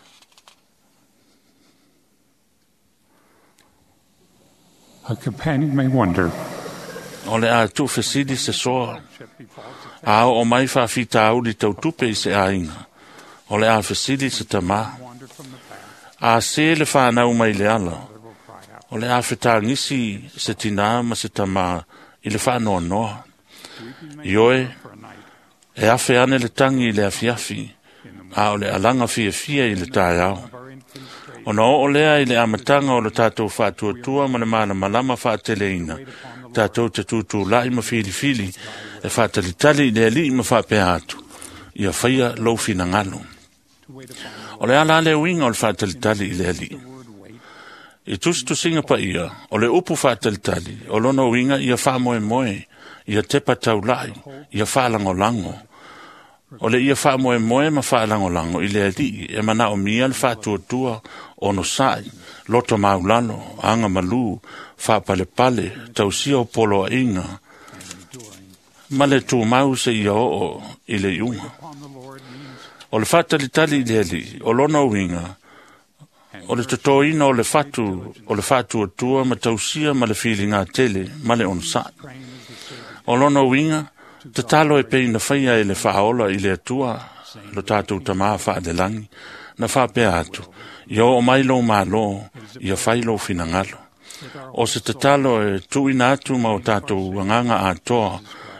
A companion may wonder. O le a tu fasili se soa. A o mai fa fita au li tau tupe i se a inga. O le a fasili se tamā. A se le whanau mai le ala. O le a fita ngisi se tina ma se tamā i le whanoa noa. I oe, e afe ane le tangi i le afiafi. A o le alanga fia fia i le tai au. O na o lea i le amatanga o le tātou whātua tua ma le mana malama whāteleina. Tātou te tūtū lai ma fili fili e whātalitali le ali ma whāpea atu. Ia whaia louwhina ngalo. O le ala le winga o le whātalitali i le ali. I tustu singa pa ia, o le upu whātalitali, o lona winga ia whāmoe moe, ia tepa tau lai, ia whālango lango. O le ia wha moe moe ma wha lango lango i le ali e mana o mia le wha tua tua o no sai, loto maulano, anga malu, wha pale pale, tau sia o polo a inga. Ma le tu mau se ia o i le iunga. O le wha tali tali i le ali, o lona winga, o le totoina o le whatu, o le wha tua tua ma tau sia ma le whilinga tele, ma le on sai. O lona winga, te talo e pei na whaia e le whaola i le atua, lo tātou tamā wha de langi, na wha pea atu, i o mai lo mā lo, i a whai lo whina ngalo. O se te talo e tuina atu ma o tātou anganga atoa,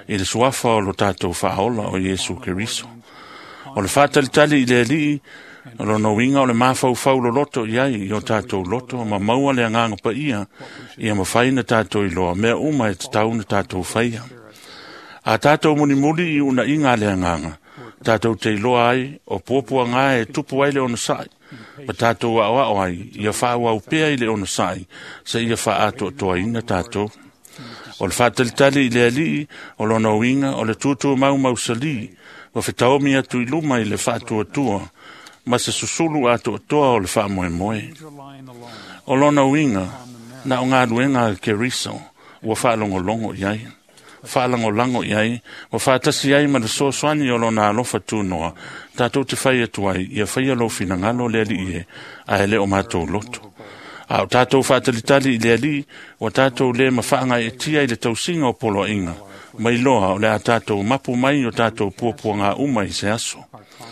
i le suafa o lo tātou whaola o Iesu Keriso. O le whātalitali i le li, o lo winga o le mawhau lo loto iai i o tātou loto, ma maua le anganga pa ia, ia ma whaina tātou i loa, mea uma e tatau na tātou whaia. A tātou muni muli i una inga le anganga, tātou te loa ai, o pōpua ngā e tupu ai le ona sai, ma tātou a oa ai, ia whaua upea i le ona sai, sa ia wha ato toa ina tātou. O le whātalitali i le ali, o lo winga, o le tūtua mau mau sali, wa whetaomi atu i luma i le whātua tua, ma se susulu ato toa o le wha moe moe. O lona winga, na o ngā ruenga ke riso, ua whaalongo longo iai. Whaalango lango iai, wa whaatasi iai ma le soaswani o lona alofa tūnoa, tātou te whai atu ai, ia whai alo fina ngalo le ali ie, a ele o mātou loto. A o tātou whaatalitali i le ali, wa tātou le ma whaanga e tia i le tausinga o polo inga, mai loa o le a tātou mapu mai o tātou puapua ngā uma i se aso.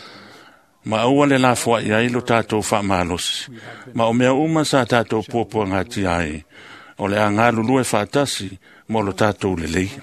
Ma aua le la fua i ailo tātou wha malosi. Ma o mea uma sa tātou puapua ngā ti ai. O le a ngā lulue whaatasi, mo lo tātou le lei.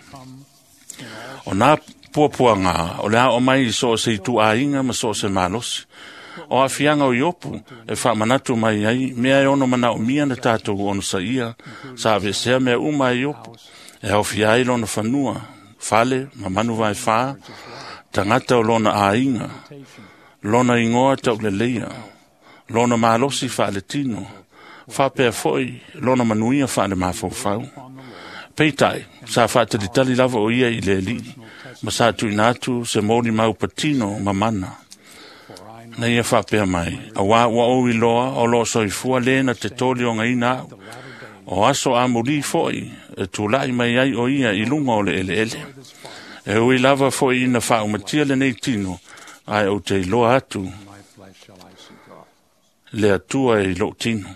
O nā puapua ngā, o le a o mai i so se i tu a inga ma so se malosi. O a fianga o iopu, e wha manatu mai ai, mea e ono mana o mia na tātou ono sa ia, sa ave sea mea uma i iopu. E au fia ai lona whanua, whale, ma manu vai wha, tangata o lona a inga. Lona ingoa tau le leia, lona malosi wha le tino, wha pēr foi, lona manuia wha le mawhau. Peitai, sa wha te tali lava o ia i le li, ma sa tu inatu se mori mau patino ma mana. Na ia wha pēr mai, a wā wa o i loa o lo soifua lena te toli o ngai nao, o aso a muri foi, e tūlai mai ai o ia i lunga o le ele ele. E ui lava foi ina wha umatia le nei tino, ai o te loa atu, le atua e lo tino.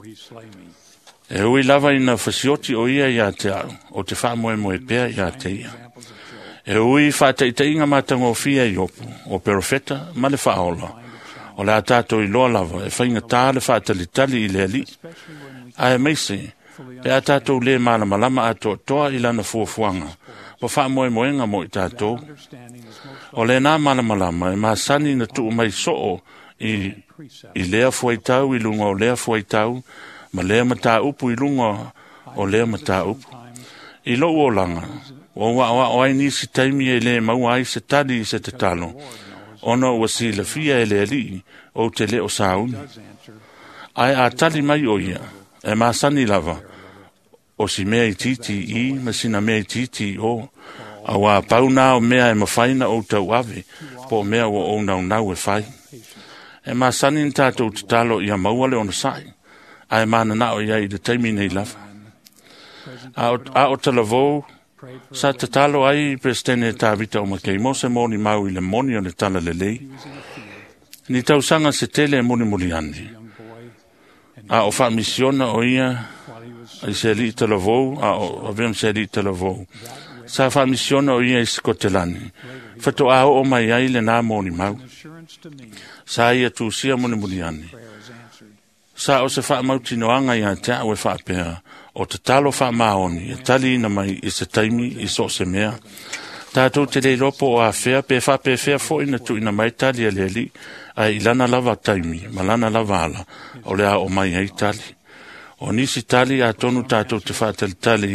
E ui lava ina fasioti o ia ia te au, o te wha moe moe pēr ia te ia. E ui wha te ita inga matango fia i opu, o perofeta, ma le wha ola. O le atato i loa lava, e whainga tā le wha tali tali i le ali. Ai meise, e atato le mana malama ato toa i lana fuafuanga, po wha moe moenga mo i tātou. O le nā mana malama e māsani na tuu mai soo i, i lea fuaitau i lunga o lea fuaitau, ma lea mata upu i lunga o lea mata upu. I lo o langa, o wa o ai nisi taimi e le mau ai se tali i se te talo, ono ua si la fia e le ali o te leo sauni. Ai a tali mai o ia, e māsani lava, o si mea i titi i, ma sina mea i titi o, a wā pauna o mea e mawhaina o tau ave, po mea o o nau nau e whai. E mā sanin tātou te talo i a maua le ona sai, a e mana nao ia i le taimi nei lava. A o, a o talavou, sa te talo ai prestene tā vita o makei mose moni mau i le moni o le tala le lei. Ni tau sanga se tele e moni moni andi. A o wha misiona o ia, a se li talavou, a o avem se li talavou. Sa wha misiona o ia i Skotelani. Whato a o mai ai le nā moni mau. Sa ia tu sia moni moni ane. Sa o se wha mautinoanga i a te awe wha pēr. O te talo wha maoni, e tali ina mai i se taimi i so se mea. Tātou te lei lopo o a whea, pē wha pē whea fo ina tu ina mai tali a le li, a i lana lava taimi, ma lana lava ala, o le a o mai ai tali. O nisi tali a tonu tātou te wha tali tali,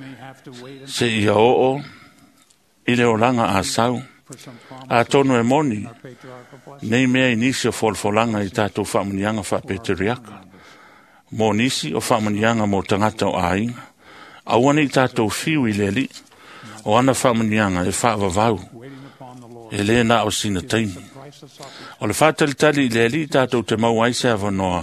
se ia o o, i le o langa a sau, a tonu e moni, nei mea i nisi o folfolanga i tātou whamunianga wha Peteriaka. Mo nisi o whamunianga mo tangata o ainga, a wane i tātou fiu i le li, o ana whamunianga e whaavavau, e le na o sina taimi. O le whaatalitali i le li tātou te mau aise avanoa,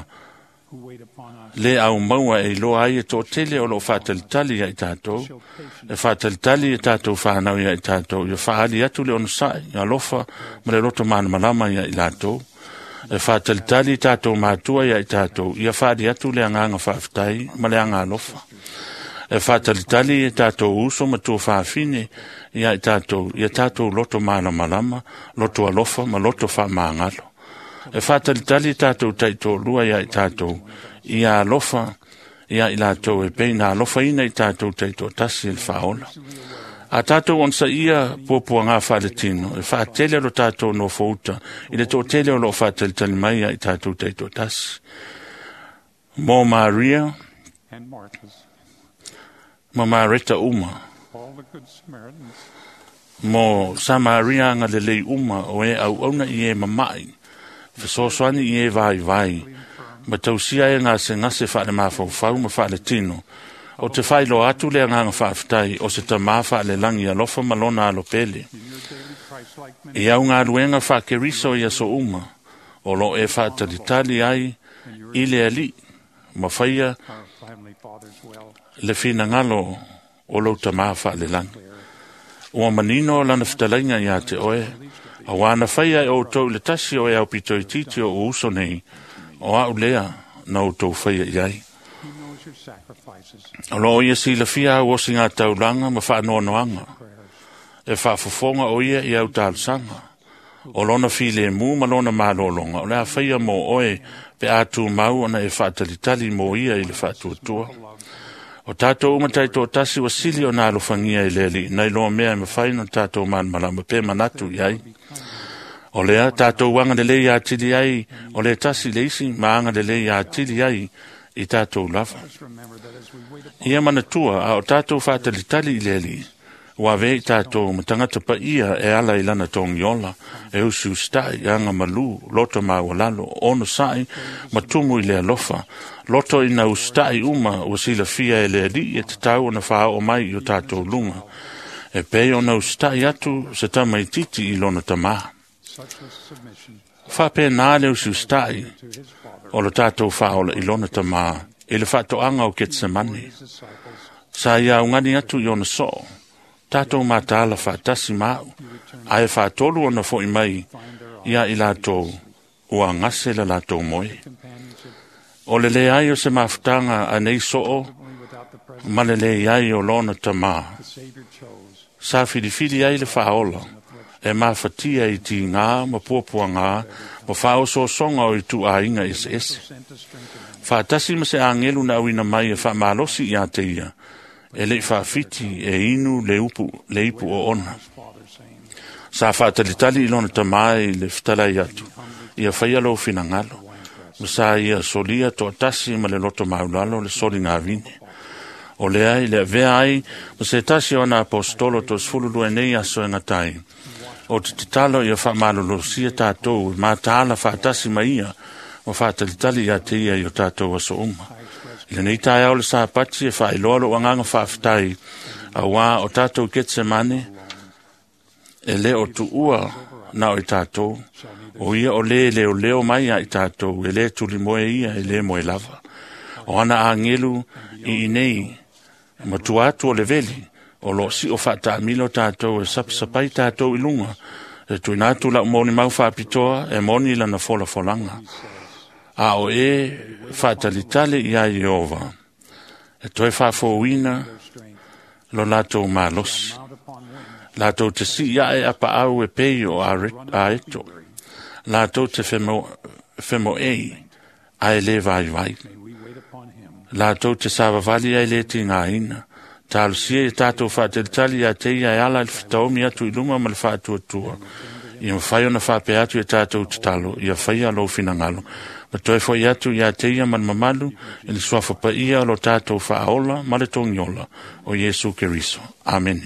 le au maua e loa ai e tō tele o lo whaatalitali i tātou, e whaatalitali i tātou whanau i tātou, i whaali atu le onasai, i alofa, ma le roto mana malama i tātou, e whaatalitali i tātou mātua i tātou, i a whaali atu le anganga whaafitai, ma le anga alofa. E whaatalitali i tātou uso ma tō whaafine i tātou, i tātou loto mana malama, loto alofa, ma loto whaamangalo. E whaatalitali i tātou taito lua i tātou, i a alofa, i a i lātou e pei, na alofa ina i tātou taito tasi il whaola. A tātou on sa ia pōpua ngā whaletino, e whaatele lo tātou no fauta, i le tō tele o lo whaatele tani mai i tātou teito tasi. Mō Maria, mō Marita uma, mō Samaria ngā lelei uma o e au auna i e mamai, whasosoani i e vai vai, ma tausia e ngā se ngase whaale mawhau whau ma whaletino, o te whailo atu lea nganga whaafitai o se ta mawha le langi a lofa malona alo pele. E au ngā ruenga whaakeriso i aso uma, o lo e whaatalitali ai i le ali, ma whaia le whina ngalo o lo ta mawha le langi. Ua manino lana whitalainga i a te oe, a wana whaia e o tau le tasi o e au pito i titi o uso nei, o au lea na o tau whaia i ai. Alo ia si la fia o si ngā taulanga ma wha noanoanga. E wha fufonga o ia i au tālsanga. O lona file mu ma lona mālolonga. O lea whaia mō oe pe atu mau ana e wha talitali mō ia i le wha tuatua. O tātou umatai tō tasi wa sili o nā lofangia i leli. Nai loa mea me whaino tātou man malama pe manatu i ai. O lea tātou wanga le lei a tili ai. O lea tasi leisi ma anga le lei a tili ai i tātou lava. Ia manatua a o tātou whātalitali i leli, ua vei tātou matangata pa ia e ala i lana tōngi ola, e usi ustai anga malu, loto maua lalo, ono sai, matumu i lea lofa, loto i na ustai uma ua sila fia e lea li e te tau na wha o mai i o tātou lunga, e pei o na ustai atu se tama i titi i lona tamā. Whape nāle usi ustai, o lo tātou whaola i lona tamā, e le whato anga o Getsemani. Sa ia ungani atu i ona so, tātou mātāla whatasi mau, a e whatolu ona fo i mai, ia i lātou, ua ngase la lātou moe. O le le ai o se mawhtanga a nei soo, ma le le ai o lona tamā. Sa whirifiri ai le whaola, e mawhatia i ti ngā, ma puapua ngā, ma whao so songa o i tu a inga ese ese. Whaatasi ma se angelu na awina mai e whamalosi i a te ia, e le whaafiti e inu le upu, le ipu o ona. Sa whaatalitali i lona tamai le whtalai atu, ia whaialo fina ngalo, ma sa ia solia to atasi ma le loto maulalo le soli ngā vine. O le ai, le vea ai, ma se tasi o na apostolo to sfululu e nei aso e ngatai, o te titalo ia whamalolo sia tātou, ma tāla whaatasi ma ia, o whaatalitali a te ia i o tātou aso uma. I le nei tae au le sa pati e whaelolo o nganga whaafitai a wā o tātou Getsemane e le o tu ua na o i tātou. O ia o le leo leo mai a i tātou e le tuli moe ia e le moe lava. O ana a ngelu i inei ma tu atu o le veli o lo si o whaata amilo tātou e sapisapai tātou i lunga e tu inatu la moni mau whaapitoa e moni la na fola folanga. A o e whaatalitale i a Iova. E toi whaafouina lo lātou mālosi. Lātou te si ia e apa au e pei o a eto. Lātou te femo, femo ei a e le vai vai. Lātou te savavali a e le ti ngā ina. Tālu sia e tātou whaatalitale a te ia e ala il fitaomi atu i luma ma le whaatua tua. Ia mwhai ona whape atu e tātou te talo. Ia whai alo fina ngalo. Ma toi fo iatu ia te ia man mamalu, e le suafa pa ia lo tātou whaaola, ma le tongiola, o Yesu Keriso. Amen.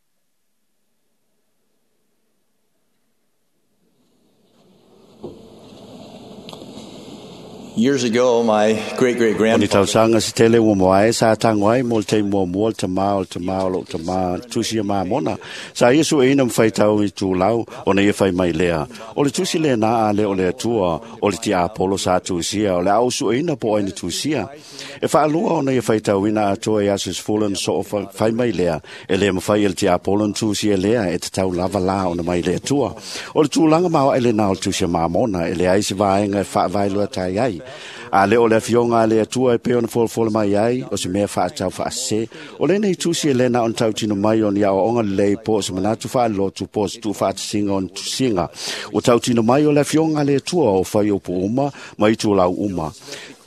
Years ago, my great-great-grandfather... Oni tau sanga si tele ua moae, sa tangwai mo le te mua mua, le tamā, le tamā, le tamā, tusi a mā mona. Sa Yesu e ina mwhai tau i tū lau, o na ia whai mai lea. O le tusi le na a le o le atua, o le ti Apollo sa tusia, o le ausu e ina po aini tusia. E wha alua o na ia whai tau ina atua e asus fulan so o whai mai lea, e le mwhai el ti Apollo tusia lea, e te tau lava la o na mai le atua. O le tūlanga mau e le na o tusia mā mona, e le aisi vaenga e wha vailua tai ai. A le o le fionga le atua e pe ona fol fol mai ai o se mea fa tau fa se o le nei tusi e le na on tau tino mai on ia o onga le po se manatu fa lo tu po tu fa singa on tu singa o tau tino mai o le fionga le atua o fa yo po uma mai tu lau uma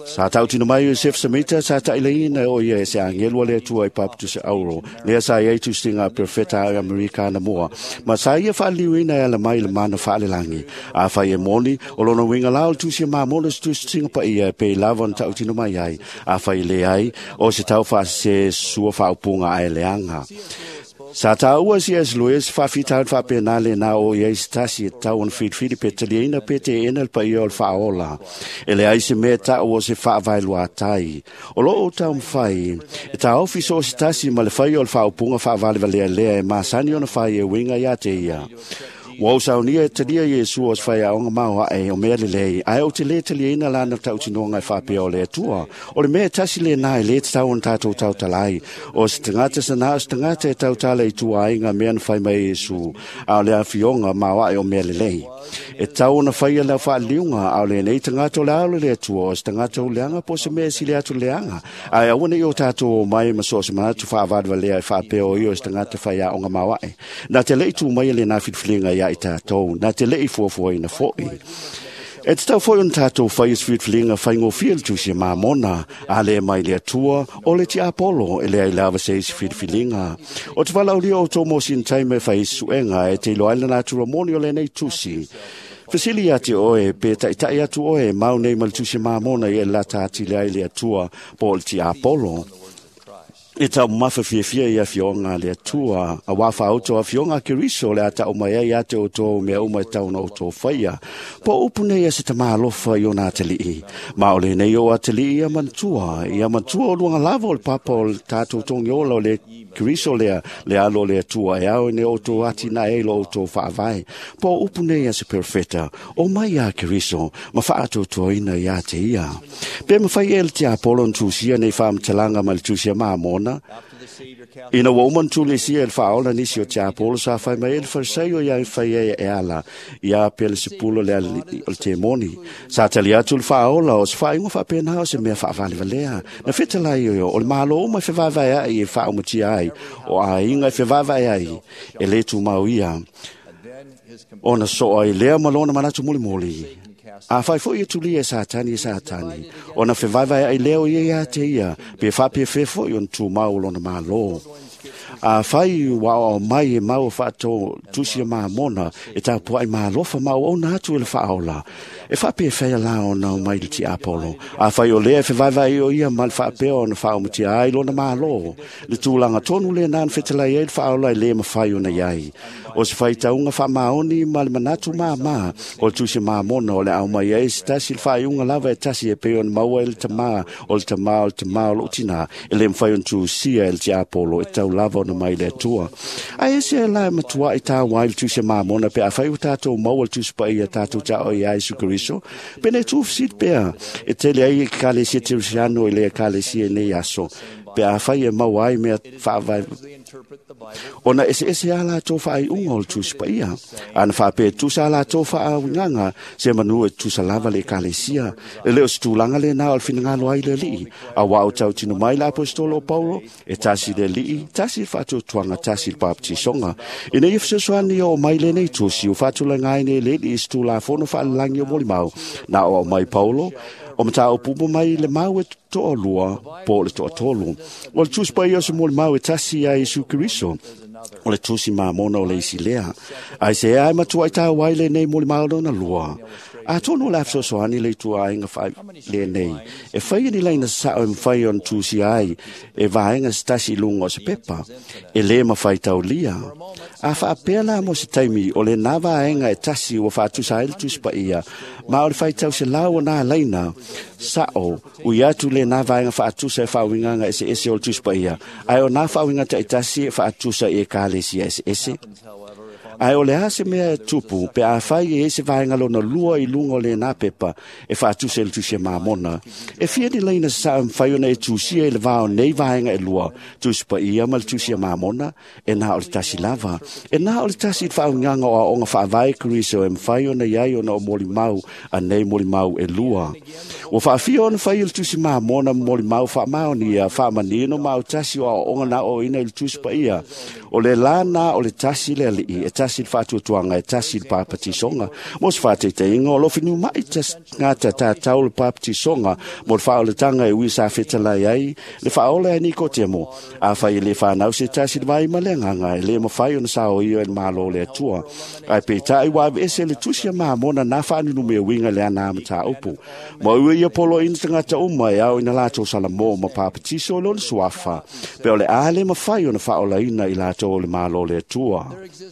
Sa tau tino mai Yosef Samita sa ta ilaina o ia se angelo le tua i paptu se auro. Le sa ia tu stinga profeta Amerika na moa. Ma sa ia fa liwina ala mai le mana fa le langi. A fa ia moni o lona winga lao tu se ma mona tu stinga pa ia pe lavon tau tino mai ai. A fa ile ai o se tau fa se sua fa upunga ai leanga. Sa taua si as Luis fa fitan fa penale na o ia stasi tau on fit fit peteliina pete enel pa iol fa ola. Ele ai se meta o se fa vai lua tai. O lo o tau mfai. E ta office o stasi ma le fai ol fa upunga fa vale vale le ma sani ona fa e winga ya te ia. Wa saunia te dia Yesu os fai a onga mau e o mea lelei. Ai o te le te liena lana tau tinonga e whape o le tua. O le mea tasi le nai le tau on tatou tau talai. O se tangata sana o se tangata e tau tala i tua inga mea na fai mai Yesu. A le a fionga mau e o mea lelei. E tau na fai a la wha liunga a le nei tangata o le alo le tua. O se tangata o leanga po se mea si le atu leanga. Ai a wana i o tatou mai maso se manatu wha avadwa lea e whape o i o se tangata fai a onga mau e. Na te lei tu mai le na fitflinga ia i tātou, na te lei fuafua ina fo'i. E te tau foi on tātou whai isfitflinga whai ngō fiel tu si mamona, a le mai le atua, o le ti Apollo, e le ai lava se isfitflinga. O te wala uli o tō mosin taime whai suenga, e te ilo aila nātura moni o le nei tusi. Fasili ati oe, pe tai tai atu oe, mau nei mal tu si mamona i e lata ati le ai le atua, po le ti Apollo. E tau mafa fia fia ia fionga le atua, a wafa auto a fionga kiriso le ata o mai ia te o tō mea uma e tau na o tō whaia. Po upune ia se ta maa lofa i o nā te lii. Ma o le nei o a te lii ia mantua, ia mantua o luanga lava o le papa o le tātou tongi ola o le kiriso lea, le alo le atua e au ne o tō ati na e lo o tō whaavai. Po upune ia se perfeta, o mai ia kiriso, ma whaato tō ina ia te ia. Pe ma whai el te Apollo ntusia nei whaamtalanga ma le tusia maa mona. Ina woman tu le sia el faola nisi o te Apollo sa fai mai el farsaio ia i fai e e ala ia pele se pulo le al te moni sa tali atu le faola o se fai unga fa pena o se mea fa vale valea na feta la io o le malo o ma fe va vai ai e fa umuti ai o a inga fe va vai ai e le tu mau ia ona so ai lea malona manatu muli muli. A fai fo ia tuli e satani e satani. O na fe vai vai ai leo ia ia te ia. Pe fa pe fe fo i on tu mau lona ma lo. A fai wa o mai e mau fa to tusi e ma mona. E ta po ai ma lo fa mau o na tu ele fa aula. E fa pe fe la o na mai ti Apollo. A fai o le fe vai vai o ia mal fa pe o na fa o ti ai lona ma lo. Le tu langa tonu le nan fe te la ia fa aula le ma fai o na iai. O se fai taunga wha maoni ma le manatu ma ma. O tu se ma mona o le au mai e se tasi le whai unga lava e tasi e peo na maua e le tama o le tama o le tama o le utina. E le mwhai on tu sia e le ti Apollo e tau lava o na mai le tua. A e se e la matua i tā wai le tu se ma mona pe a whai u tātou maua le tu se pa i a tātou ta o i a Isu Keriso. Pe ne tu fisit pea e te le ai e kale si e te rusiano e le kale si e ne aso. Pe a whai e maua ai mea whaavai. Ona ese ese ala to fa ai ungol tu spaia an fa pe tu sala to fa nganga se manu tu salava le kalesia le stulanga le na al finanga lo ai le li a wa tau tinu mai la apostolo Paulo e tasi le li tasi fa tu tuanga tasi papti songa ina ifse swani o mai le nei tu si fa tu la ngai ne le li stula fono fa langi o molimau na o mai Paulo o mta o pupo mai le mau e to o lua po le to tolu o le tu spaia se molimau e tasi a Isu Keriso o le tusi mamona o le isi lea. Ai se ai matua i tā waile nei moli maono na lua. A tono la fso soani le tua inga fai le nei. E fai ni leina sa o mwhai on tusi ai e vaenga stasi lungo se pepa. E le ma fai tau lia. A fa apela mo se taimi o le na vaenga e tasi o fa tusa il tusi pa ia. Ma o le fai tau se lau na leina. Sa o ui atu le na vaenga fa tusa e fa winganga ese ese o tusi pa ia. Ai o na fa winga ta itasi e fa tusa e kale si ese ese. Ai o le hase mea tupu, pe a fai e se vaenga lona lua i lungo le na pepa, e fa tu se le tusia mamona. E fia ni leina sa fai ona e tusia e le vao nei vaenga e lua, tu se pa ia ma le tusia mamona, e na o le tasi lava. E na o le tasi fa nganga o a onga fa vai Keriso e mfai ona iai ona o moli mau, a nei moli mau e lua. O fa fia ona fai le tusia mamona moli mau fa mao ni a fa manino mau tasi o a onga na o ina le tusia pa ia. O le lana o le tasi le ali, e tasi fatu tuanga tasi papati songa mo fate te ingo lo finu mai tas ngata ta taul papati songa mo fa le tanga e wisa fetala yai le fa ole ni ko temo a fa le fa na se tasi mai malenga nga le mo fa yon sa o yo en malo le tua ai pe tai wa ese le tusia ma mona na fa ni me winga le na mata upu mo we polo in tanga ta uma ya ina la to sala mo ma papati so lo swafa pe ole ale mo fa yon fa ole ina ila to le malo le tua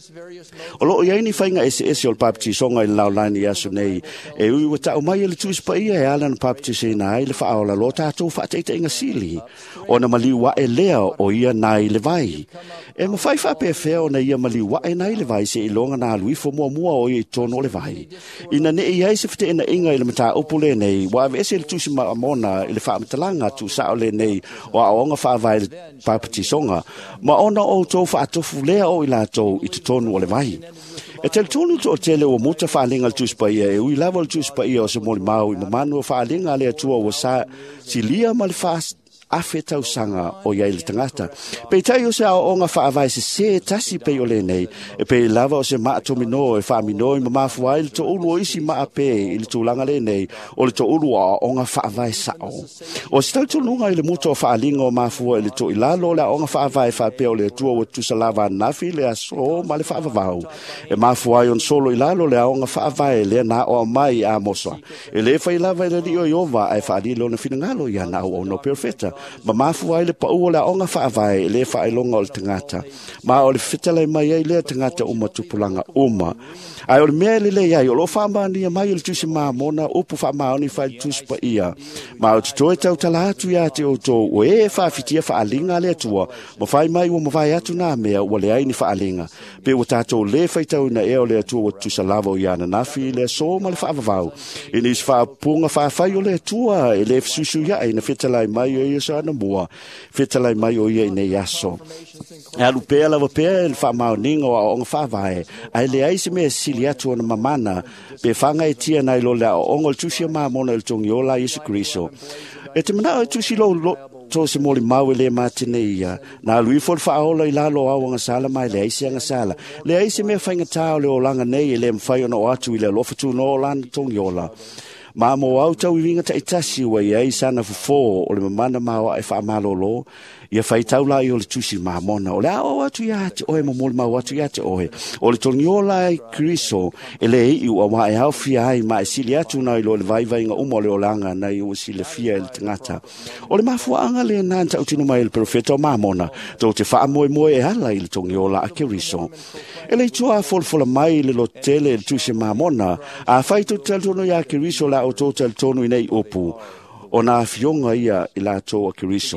o lo ia ni fa inga ese ese o papati songa in la line ya sunei e u wata o mai le tuis pa ia ala na papati se na ile fa ola lo ta to fa te te inga sili ona mali wa e lea o ia na ile vai e mo fai fa pe fe ona ia mali wa e na ile vai se ilonga na lui fo mo mo o i tono le vai ina ne ia se fte ina inga ile mata opule nei wa ese le tuis ma mona ile fa mtalanga tu sa ole nei wa onga fa vai papati songa ma ona o to fa to fu lea o ila to i tono le vai e tel tonu to tele o muta fa linga tus pa ia e ui lava tus pa ia o se moli mau i mamanu fa linga le tua o sa silia mal fast afeta usanga o ia ile tangata pe tai o se o nga fa vai se se tasi pe o le nei e pe lava o se ma to mino e fa mino i mama fa il to ulo isi ma pe il to langa le nei o le to ulo o nga fa vai sa o o se to lunga ile muto fa linga o ma fu ile to ilalo la o nga fa vai fa pe o le tua o tu salava na fi le aso ma le fa va e ma fu ai on solo ilalo le o nga fa vai le na o mai a moso e le fa ilava le dio yova ai fa di lo na finangalo ya na o no perfetta ma mafu ai le pau la onga fa vai le fa ilonga o tangata ma o le fitale mai ai le tangata uma tupulanga uma ai o me le le ai o lo fa ma ni mai le tusi ma mona upu fa ma ni fa tus pa ia ma o to e tau tala tu ya te o to o e fa fitia fa alinga le tua ma fai mai o ma vai atu na me o le ai ni fa alinga pe o tato le fa tau na e o le tua o tu salavo ya na nafi le so ma le fa vau ini fa punga fa fa o le tua e le susu ya ai na fitale mai o ia na mua fitala mai o ia nei aso alu pe la pe el fa ma ningo o nga fa vai ai le ai se me silia tu na mamana pe fanga e tia nai lo la o ngol tusia ma mona el tong yola Yesu Kristo e te mana tu si lo to se moli mau le matineia na lui for fa ola ila lo a nga sala mai le ai se nga sala le ai se me fanga ta le o langa nei le mfai no atu ile lo fatu no lan tong yola ma mo au tau winga ta itasi wa ia sana fo o le mana ma e fa malolo ia fai tau la i o le tusi ma mona o le o atu ia te o e mo mo ma atu ia te o e o le toniola i kriso ele i o wa e au fia ai ma sili atu na i lo le vai vai nga umo le olanga na i o sile fia el tangata o le mafuanga le nan ta utino mai il profeta ma mona to te fa mo mo e ala i le toniola a kriso ele tua fol fol mai le lo tele il tusi ma mona a fai tu tel tono ya kriso la o total tono nei opu ona fionga ia ila to a kriso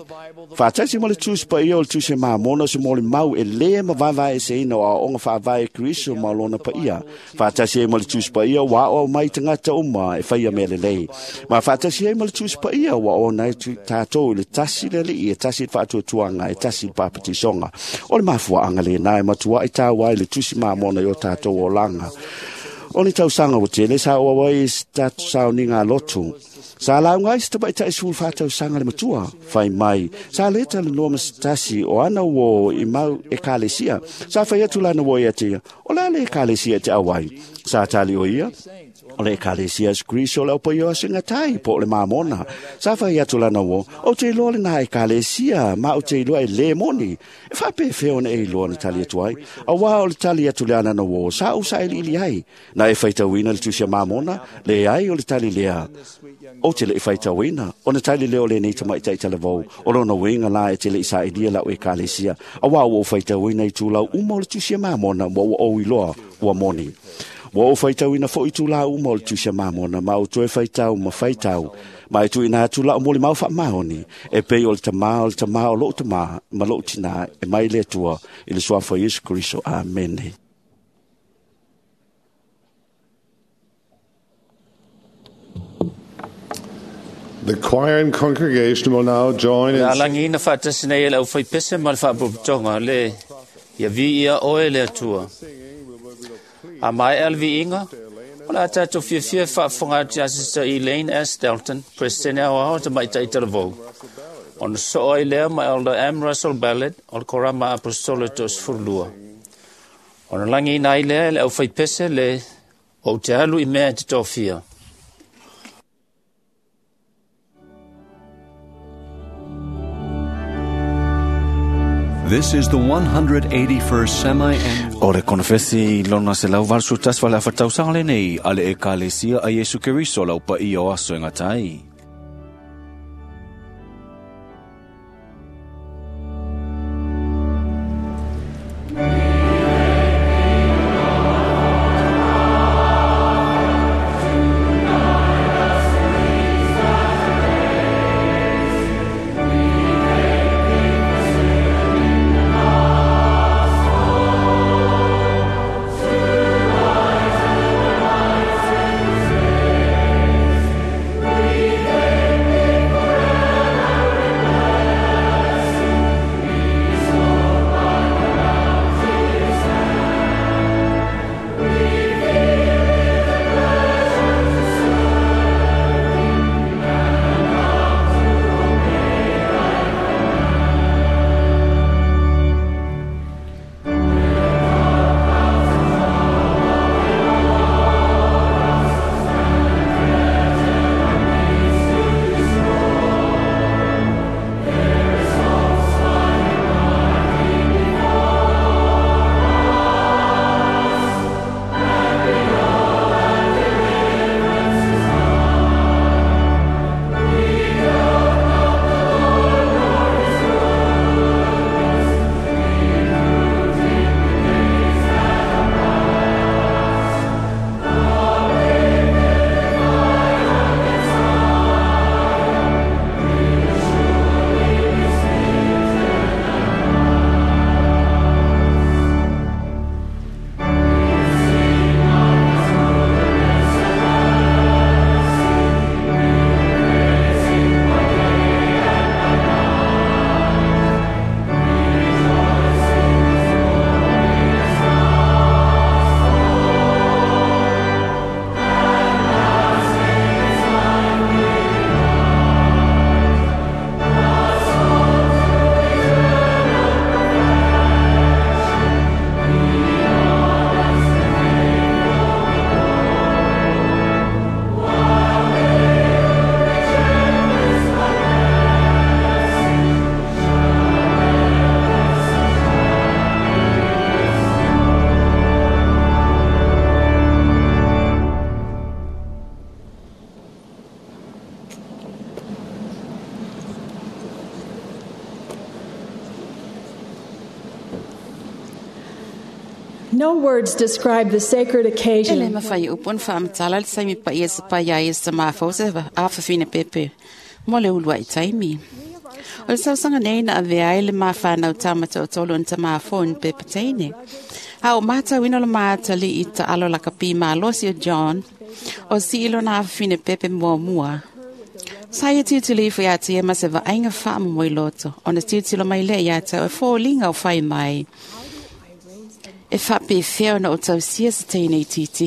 fa tasi mo le tus pa ia o tusi ma mona se mo le mau e le ma va va se ino a onga fa va e kriso ma lona pa ia fa tasi mo le tus pa ia wa o mai tanga ta uma e fa ia me le le ma fa tasi mo le tus pa ia wa o nai tu tato le tasi le le e tasi fa tu tuanga e tasi pa pati songa o le mafua anga le nai ma tua i ta wa le tusi ma mona yo tato o langa oni tau sanga o tele sa o wai sta sa ni nga lotu sa la ngai sta bai tai sul fa tau sanga le matua fai mai sa le tala no mastasi o ana wo i mau e kalesia sa fa yetu la no wo yete o la le kalesia te awai sa tali o ia o le kalesia skriso la po yo singa tai po le mamona sa fa yetu la no wo o te lo le na e kalesia ma o te lo e le moni e fa pe fe on e lo na tali tuai a wa o le tali yetu le ana no wo sa u sa ili ai na e fa ta wina le tu sia mamona le ai o le tali lea o te le fai tawina o na tali leo le nei tamai tai tala vau o lona winga la e te le isa idea la o e kalesia a wa o fai tawina i tula uma o le tusia mamona wa o iloa wa moni wa o fai tawina fo i tula uma o le tusia mamona ma o toe fai tau ma fai tau ma i tu ina tula o moli mau fa maoni e pe o le tama o le tama o lo tama ma lo tina e mai le tua i le suafa Yesu Kristo amen. The choir and congregation will now join in Langina fatasina ele au fai pese mal fa tonga le ia vi ia o ele tua a mai elvi inga ola tato fia fia fa fonga Sister Elaine S. Delton President o te mai tai televo on so ele ma elder M. Russell Ballard ol korama apostolitos furlua Ona langi nai le le au fai pese le o te alu I mea te tofia. This is the one hundred eighty-first semi-annual... Ore konfesi lona se lau valsu tas wala fatau sangale nei ale e kalesia a Yesu Keriso lau pa I o aso ngatai. No words describe the sacred Ele occasion. mafai upon fam talal sai pa yes pa ya yes ma fo se a fa fine pepe. Mo le ulwa I taimi. O sa sanga nei na ave ai le ma fa na tama to tolo nta ma fo n pepe taine. Ha o mata wino le mata li ita alo la kapi ma lo si John. O si ilo na fine pepe mo mua. Sai ti ti li fo ya ti ma se va ainga fa mo loto. On ti ti lo mai le ya ta fo linga o fai mai. E fa pe feo na o tau sia sa teine I titi.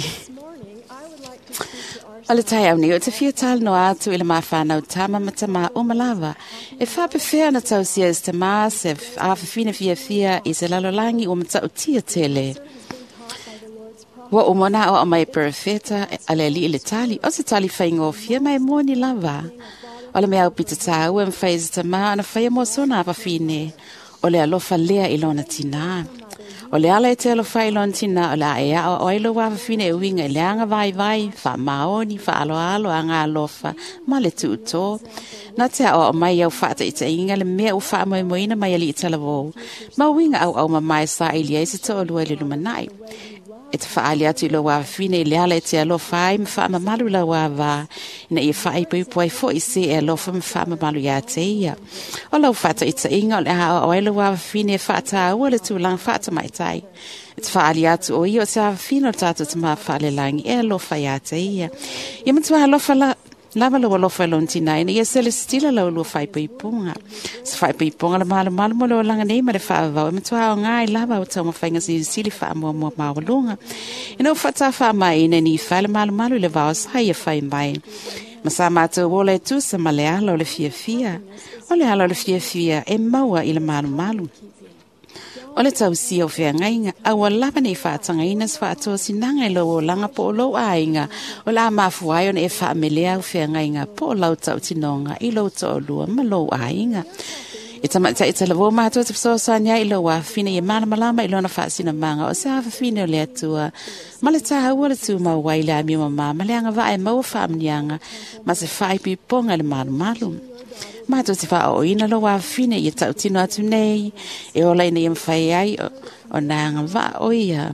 Ala tai au ni, o te fia tal no atu ila maa whanau tama mata maa umalawa. E fa pe feo na tau sia is te maa se awha fina fia fia I se lalolangi o mata o tia tele. Wa umona o mai perfeta ale li ile tali, o se tali whaingo fia mai moni lava. Ola me au pita ta ua mwhaiza te maa ana whaia mo sona awha fine. Ole alofa lea ilona tina. O le ala e te alo whai lontina o la e a o oilo wafa fine e winga e leanga vai vai, wha maoni, wha alo alo a ngā lofa, ma le tu uto. Na te a o mai au whata I te inga le mea u wha moe moina mai ali I tala wou. Ma winga au au ma mai sa I lia isi to o lua le lumanai. E te wha ali atu I lo wafa fine e le ala e te alo whai ma wha ma malu la wawa. Ina I wha I pui pui fo I se e alofa ma wha ma malu ia te ia. O lau whata I te inga o le a o oilo wafa fine e whata ua le tu lang whata mai tai. E te wha ali atu o i o te a fino tatu te maa wha le langi e alofa ia te ia. Ia matua alofa la lava lo alofa lontina ina ia sele stila lo lo fai pipunga. Se fai pipunga le malo malo mo lo langa nei ma le wha vau. E matua o ngai lava o tau mawhainga si sili wha mua mua mawalunga. Ina o whata wha mai ina ni wha le malo malo le vau sai e whai mai. Ma sa mātou o le tu sa ma le ala o le fia fia. O le ala o le fia fia e maua I le malo malo. O le tausi o whea ngainga, a walapa nei whaatanga ina sa whaatua sinanga i lo o langa po o lo ainga, o la mafuai o ne e wha melea o whea ngainga po o lau tau tinonga i lo to o lua ma lo ainga. E tamata i tala wo mātua te psoasania i lo wa fina i mana malama i lona whaasina manga o se hawa fina o le atua. Ma le taha ua le tu mau wai le ami o mama, ma le anga wa e mau whaamnianga, ma se whai pi ponga le malu malu. Mātua te wha o ina lo wa fina i tau tino atu nei, e o leina i mwhai ai o, o nanga wa o ia.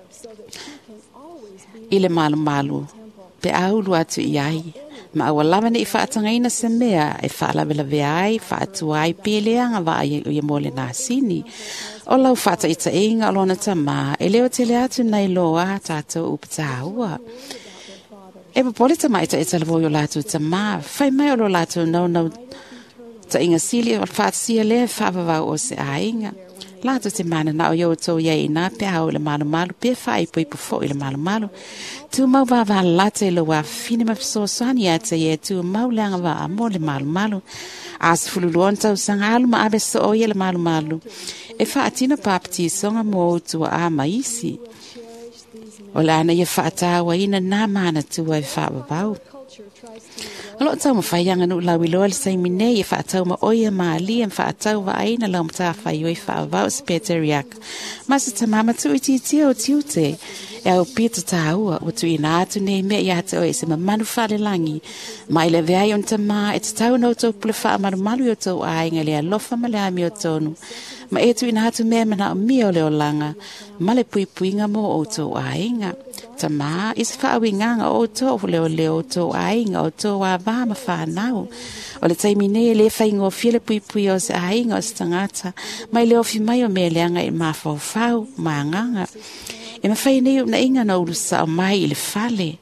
I le malu malu, pe aulu atu i ai. Ma awa lama ni i whaatanga ina se mea, e whaalawe ai, whaatu ai peleanga wa i o mole nā sini. O lau whaata ita inga o lona ta maa, e leo te le atu nei loa tātou upata ua. E papole ta maa ita ita lavo yo lātu ta maa, whai mai o lo lātu nau nau ta inga sili o whaata sia le whaavavau o se a inga. Lātu te mana na o yo tō ia ina pe hau le malu malu, pe whai po i pufo i le malu malu. Tu mau wa wa late lo wa fine ma so sani ate ye tu mau langa wa amo le malu malu. As fululuon tau sanga alu ma abe so o ye le malu malu. E wha atina papati songa mo tu a maisi. O la ana ye wha atawa ina na mana tu wa wha wabau. Alo tau ma whaianga nu lawi loa le saimine e wha atau ma oia ma ali e wha atau wa aina lau mta whai oi wha wabau se peteriak. Masa ta mama tu i titia o tiute. E au pita tāua, o tu ina atu nei mea i ata o e se mamanu whale langi. Mai le veai on ta maa, e te tau nau tau pule wha amaru malu o tau ainga le alofa ma le ami o tonu. Ma e tu ina atu mea mana o mia o leo langa, ma le pui puinga mo o tau ainga. Ta maa, i se wha awinganga o tau leo leo o tau ainga o tau a vama whanau. O le taimine e le whaingo fia pui pui o se ainga o se tangata, mai leo fi mai o mea leanga i maa whau maa nganga. E mawhai nei na inga na urusa o mai i le fale.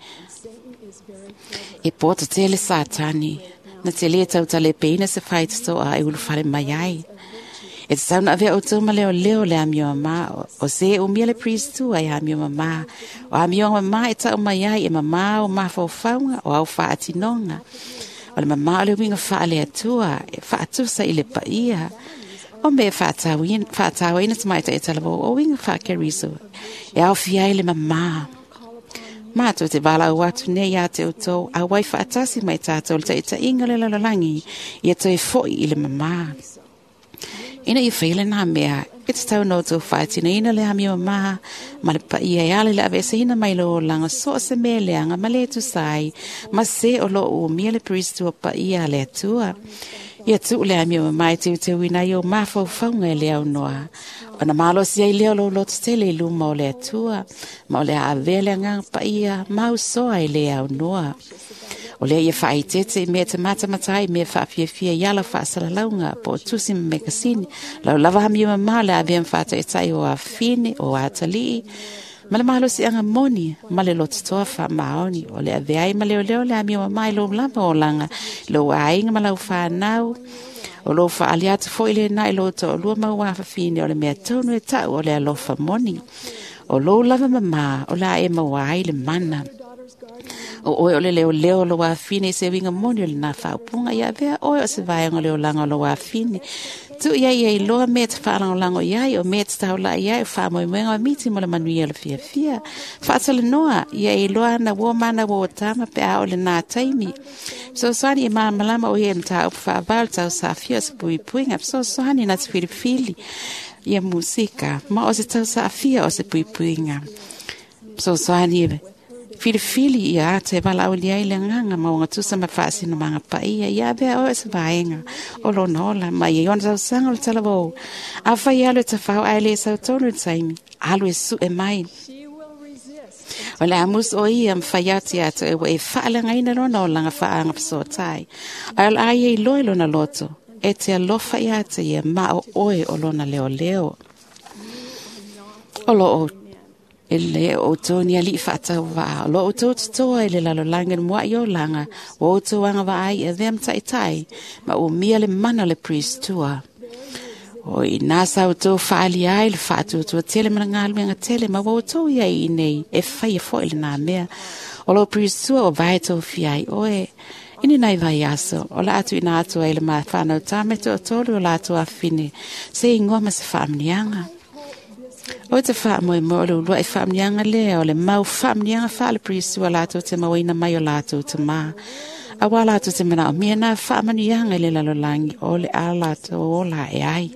E pota tele satani, na te le tau tale peina se whai tato a e ulu fale mai ai. E te tauna avea o tau ma leo leo le amio mama, o se o mia le pristu ai amio mama. O amio mama e tau mai ai e mama o mafo whaunga o au wha atinonga. O le mama o le winga wha le atua, e wha atusa i le paia. O me whaatawa ina te maita e talabo o winga whaakeriso. E au fiai le mama. Mātou te wala au atu nei a te utou, a wai whaatasi mai tātou le ta inga le lalalangi, i a toi foi i le mama. Ina i whaile nā mea, e te tau no tau whaatina ina le hami o mama, ma le pa ia e ale le avesa ina mai lo langa so se me leanga ma le tu sai, ma se o lo o mia le pristu o pa ia le atua. Ia tu le ami o mai te te wina i o mafau whaunga e leo noa. O na malo si ai leo lo lo te tele i luma o le atua. Ma o le a vele ngang pa ia mau soa i leo noa. O le ia whai tete i mea te mata matai mea wha fia fia yala wha asala launga po tusi me kasini. Lau lava hami o ma le a vea mwhata e tai o a fine o a talii. Ma le mahalo si anga moni, ma le lo toa wha maoni, o le a veai ma leo leo le ami o mai lo lama o langa, lo a inga ma lau whanau, o lo wha aliata fo ile nai lo to o lua mau wafa fine o le mea taunu e tau o le alofa moni, o lo lava mama o la e mawai le mana. O oe o le leo leo lo wa fine se winga moni o le na whaupunga ia vea oe o se vai o leo langa o lo wa fine. Tu ia ia i loa mea te whaalango lango iai o mea te tau la iai o wha moe moenga o miti mo le manuia le fia fia. Whaatale noa, ia i loa na wo mana wo tama pe a o le nā taimi. So soani i maa malama o ia mta upu whaabal tau sa fia se pui puinga. So soani na te whiri fili ia musika. Ma o se tau sa fia o se pui puinga. So soani i Fili fili ia te wala o liai le nganga ma wanga tusa ma whaasi na mga pa ia ia bea o e sa vaenga o lo nola ma ia iona tau sanga o talabo a whai alu e ta whao aile e sau tonu taimi alu e su e mai o le amus o ia mwhai ati atu e wa e whaala ngaina lo na o langa whaanga pso tai al ai e loi lo na loto e te alofa ia te ia ma o oe o lo na leo leo o lo o ele o toni ali fata wa lo o to to ele la lo langa mo yo langa o to anga va ai e them tai tai ma o mia le mana le priest tua o i nasa o to fali ai le fatu to tele manga nga tele ma o to ia i nei e fai fo ele na mea o lo priest tua o vai to fi ai o e ini nai vai aso o la atu ina atu ele ma fa no tame to to lo la to afine se ingoma se famnianga O te wha moe mo lo lua e wha mnianga lea o le mau wha mnianga wha le prisu a lato te mawaina mai o lato te maa. A wā lato te mana o mia na wha manianga le lalolangi o le a lato o la e ai.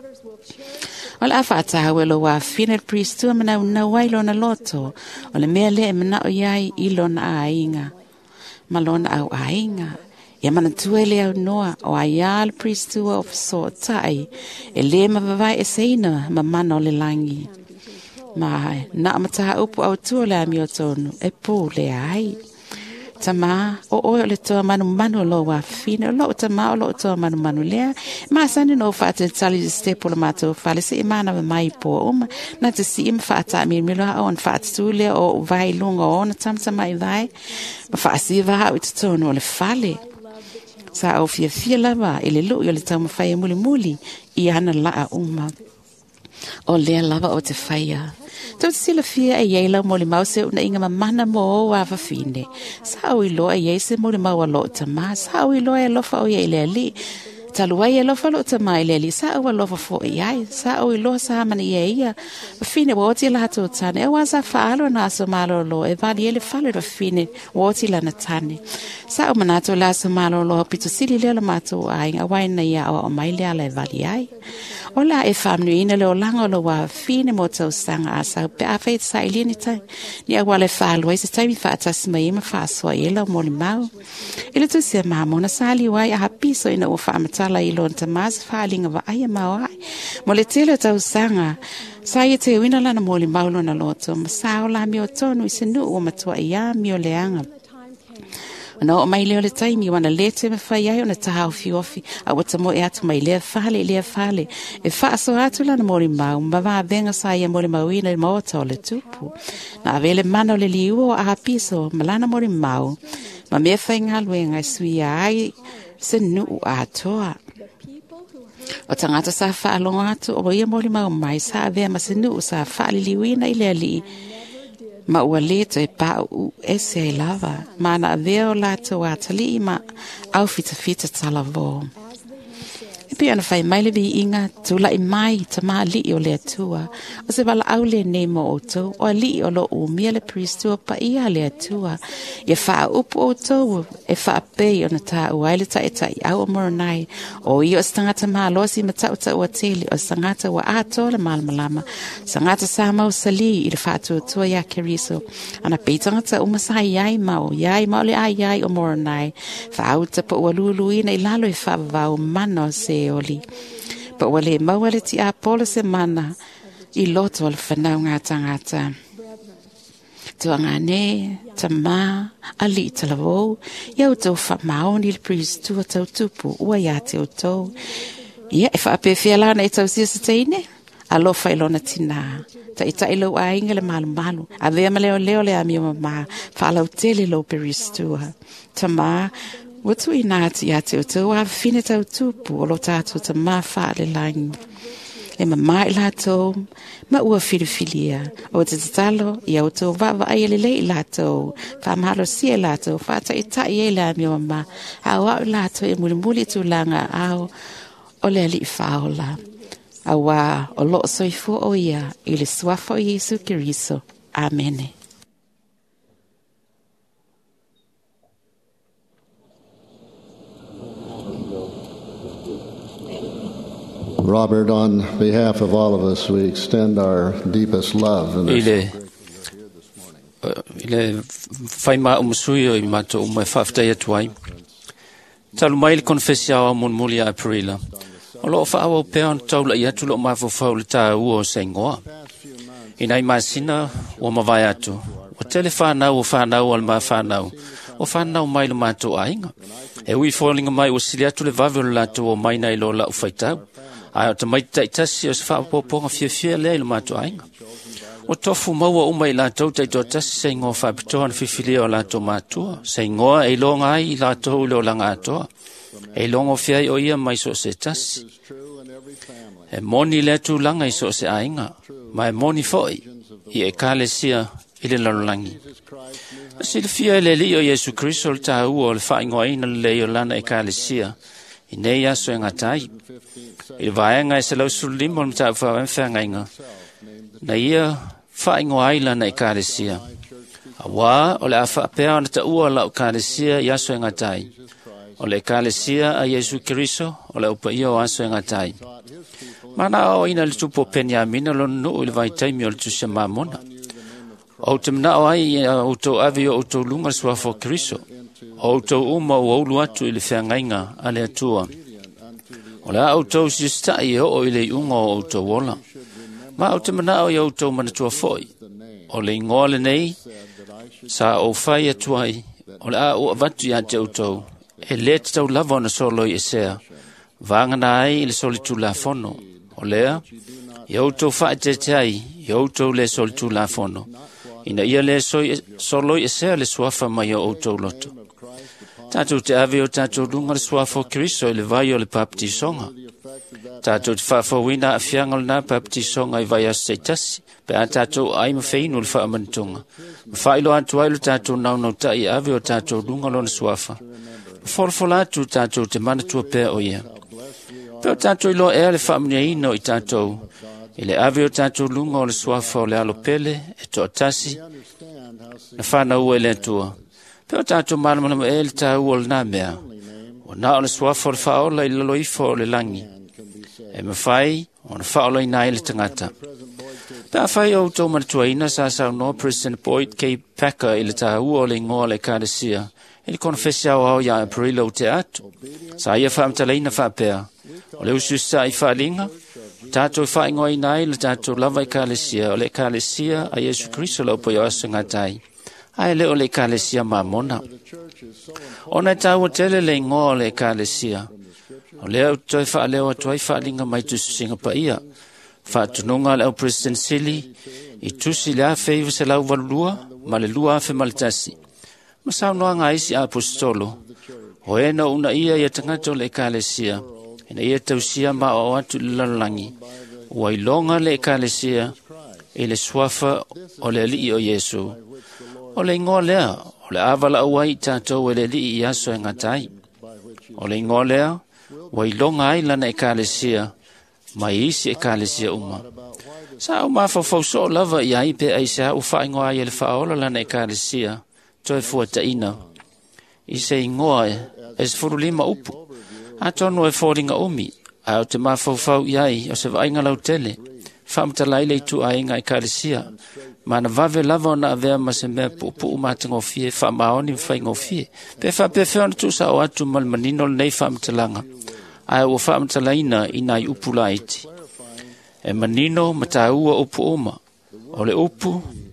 O le a wha atahawe lo wa fina le prisu a mana una wailo na loto o le mea le e mana o iai ilo na a inga. Malona au a inga. Ia mana tuele au noa o a ia le prisu o so tai e le mawawai e seina ma mana o le langi. Ma na amataha upu au tua le ami o tonu e pū le ai. Tama o o le toa manu manu lo wa fina lo tama o lo toa manu manu lea. Ma sani no whaate tali de stepo le mato whale se imana wa mai po oma. Na te si ima whaata a miri milo o an whaate tu lea o vai lunga o na tamtama i vai. Ma whaasi vaha u te tonu o le whale. Sa au fia fia lava i le lu i o le tau mawhai muli muli i ana laa uma. O lea lava o te whaia. Tau te sila fia e yeila mo le mau se una inga mamana mo o wa whawhine. Sa au i loa e yeise mo le mau a lo ta maa. Sa au i loa e lofa o ye i lea li. Taluai e lofa lo ta maa i lea li. Sa au a lofa fo i ai. Sa au i loa sa hamani ia ia. Whawhine woti la hato tane. E wasa whaalo na aso malo lo. E vali ele whalo whawhine woti la na tane. Sa au manato la aso malo lo. Pito sili lea la mato ai. A waina ia o mai lea la e vali ai. Ola e whamnu ina leo langa lo wa fine mo tau sanga asa pe a whaita sa ilini tai. Ni a wale whaalua i se taimi whaatas mai ima whaasua i ela mo li mau. Ila tu se mamona sali wai a hapiso ina ua whaamatala i lo nta maas whaalinga wa aia mau ai. Mo le tele tau sanga sa i te uina lana mo li mau lo na loto. Ma sao la mi o tonu i se nu ua matua i a mi o leanga. No o mai leo le taimi wana lete me whai ai o na taha ofi ofi a wata mo e atu mai lea whale lea whale e whaaso atu lana mori mau ma waa venga sa ia mori mau ina mo ta o le tupu na avele mana o le liuo a hapiso ma lana mori mau ma mea whai ngaluenga e sui ai se nuu a toa o tangata sa whaalonga atu o ia mori mau mai sa avea ma se nuu sa whaali liuina i lea li ma ua leto e pa u ese e lava ma na aveo lato wa tali ma au fita fita tala vo e pia na fai mai le vi inga tula i mai ta ma li o le atua o se bala au le nemo o to o li o lo u mia le pristu pa ia le atua e fa upu o to e fa pe o na ta u aile ta e ta i au o moronai o i o stangata ma losi ma ta uta ua teli o stangata wa ato le malmalama stangata sa mau sali i le fa atu tua ya keriso ana peitangata umasai yai mau yai mau le ai yai o moronai fa au ta pa ua luluina i lalo i fa vau mano se oli. Pa wale mawale ti a polo se mana i loto al whanau ngā tangata. Tua ngā ne, ta mā, ali ta lavou, iau tau whamao ni le pris tua tau tupu, ua ia te o tau. Ia, e whaape whialana e tau sia sa teine, a lo whailona tina. Ta ita ilo a inga le malu malu, a vea ma leo leo le a mi o mama, whaalau tele lo pris tua. Ta mā, watu i nāti a te o tau a whine tau tupu o lo tātou ta mā whaale langi. E ma mai lātou, ma ua whiriwhilia. O te tatalo, i au tau wawa ai ele lei lātou. Wha mahalo sia lātou, whata i tai e la mi o ma. Au au lātou e muli muli tu langa au o le ali i whaola. A wā o lo soifo o ia i le suafo i Jesu Keriso. Amene. Robert, on behalf of all of us, we extend our deepest love and ile ile fai ma umsui o mato o mai fafta ya tuai talu mai le confessia o mon molia aprila o lo fa o pe on taula ya tu lo ma fo fa le ta o sengoa ina i masina o ma vai atu o telefona o fa na o ma fa na o fa na mai le mato ainga e wi falling mai o silia tu le vavelo la to o mai na lo la o faita ai te mai tai tasi o fa po po fia fia le le mato ainga o tofu maua o mai la tau tai to tasi se ngo fa pito an fifili o la to mato se ngo e lo ngai la to lo langa to e lo ngo fia o ia mai so se tasi e moni le tu langa i so se ainga mai moni foi i e kale sia i le lalangi se le fia le li o Yesu Kristo ta u o le fa ngo ina le o lana e kale sia i nei aso ngatai i vaenga e se lau sulim on ta fa en fanga inga Na ia whaingo aila na ikaresia. Awa o le a whaapea na ta ua la ikaresia i aso e ngatai. O le ikaresia a Yesu Keriso o le upa ia o aso e ngatai. Mana o ina le tupo penia mina lo nuu le vai taimi o le tusia mamona. O te mna o ai o tau avi o tau lunga suafo Keriso. O tau uma o aulu atu i le whiangainga a le atua. O le au tau sistai o i le unga o tau wola. Ma o te mana o i au tau manatua foi. O le ingoa le nei, sa o whai atuai, o le a o avatu i ate au tau. E le te tau lava na solo i esea. Vangana ai i le soli tu la fono. O lea, i au tau whai te te ai, i au tau le soli tu la fono. Ina ia le solo i esea le suafa mai o au tau loto. Tātou te ave o tātou lunga le suafo Keriso i le vai o le baptisonga. Tātou te whaafawina a whianga le nā baptisonga i vai ase tasi, pe a tātou ai mawhainu le whaamantunga. Mwhailo atu ailu tātou naunau ta i ave o tātou lunga lo na suafa. Mwholfola atu tātou te manatua pēr o ia. Pe o tātou ilo ea le whaamnia ino i tātou, i le ave o tātou lunga o le suafa o le alo pele, e to tasi, na whana ua le atua. Peo tātou mālamalama e le tā ua le nā mea. O nā o le suafo le whaola i lalo ifo o le langi. E mawhai, o na whaola i nā i le tangata. Pea whai o tau manatua ina sa sao no President Boyd K. Packer i le tā ua o le ingoa le kāresia. E li konfesi au au ia aprila o te atu. Sa ia whaamtala ina whaapea. O le ususa i whaalinga. Tātou whaingoa i nā i le tātou lava i kāresia. O le kāresia a Yesu Keriso lau po i oaso ngatai. Ai leo le kalesia mamona. Ona tau tele le ngo le kalesia. O leo toi fa leo toi fa linga mai tu singa pa ia. Fa tununga le President Silly i tusi la feiva se lau valua ma le lua fe maltasi. Ma sa no nga isi apostolo. O ena una ia ia tangato le kalesia. Ina ia tausia ma o atu lalangi. Wa ilonga le kalesia e le swafa o le li o Yesu. O le ingoa lea, o le avala au ai tātou e le li i aso e ngatai. O le ingoa lea, wa ilonga ai lana e kālesia, mai isi e kālesia uma. Sa au mawhawhau so lava i ai pe ai sa u whaingoa ai e le whaola lana e kālesia, toi fua ta ina. I se ingoa e, e se furu lima upu. A tonu e fōringa umi, a o te mawhawhau i ai, o se vainga lau tele. Whamta laile i tu a inga e kālesia. Mana vave lava na avea ma se mea pu pu umate ngofie, wha maoni mwhai ngofie. Pe wha pe whiona tu sa o atu mal manino nei whamtalanga. Ai ua whamtalaina i nai upu la iti. E manino mata ua upu oma. O le upu,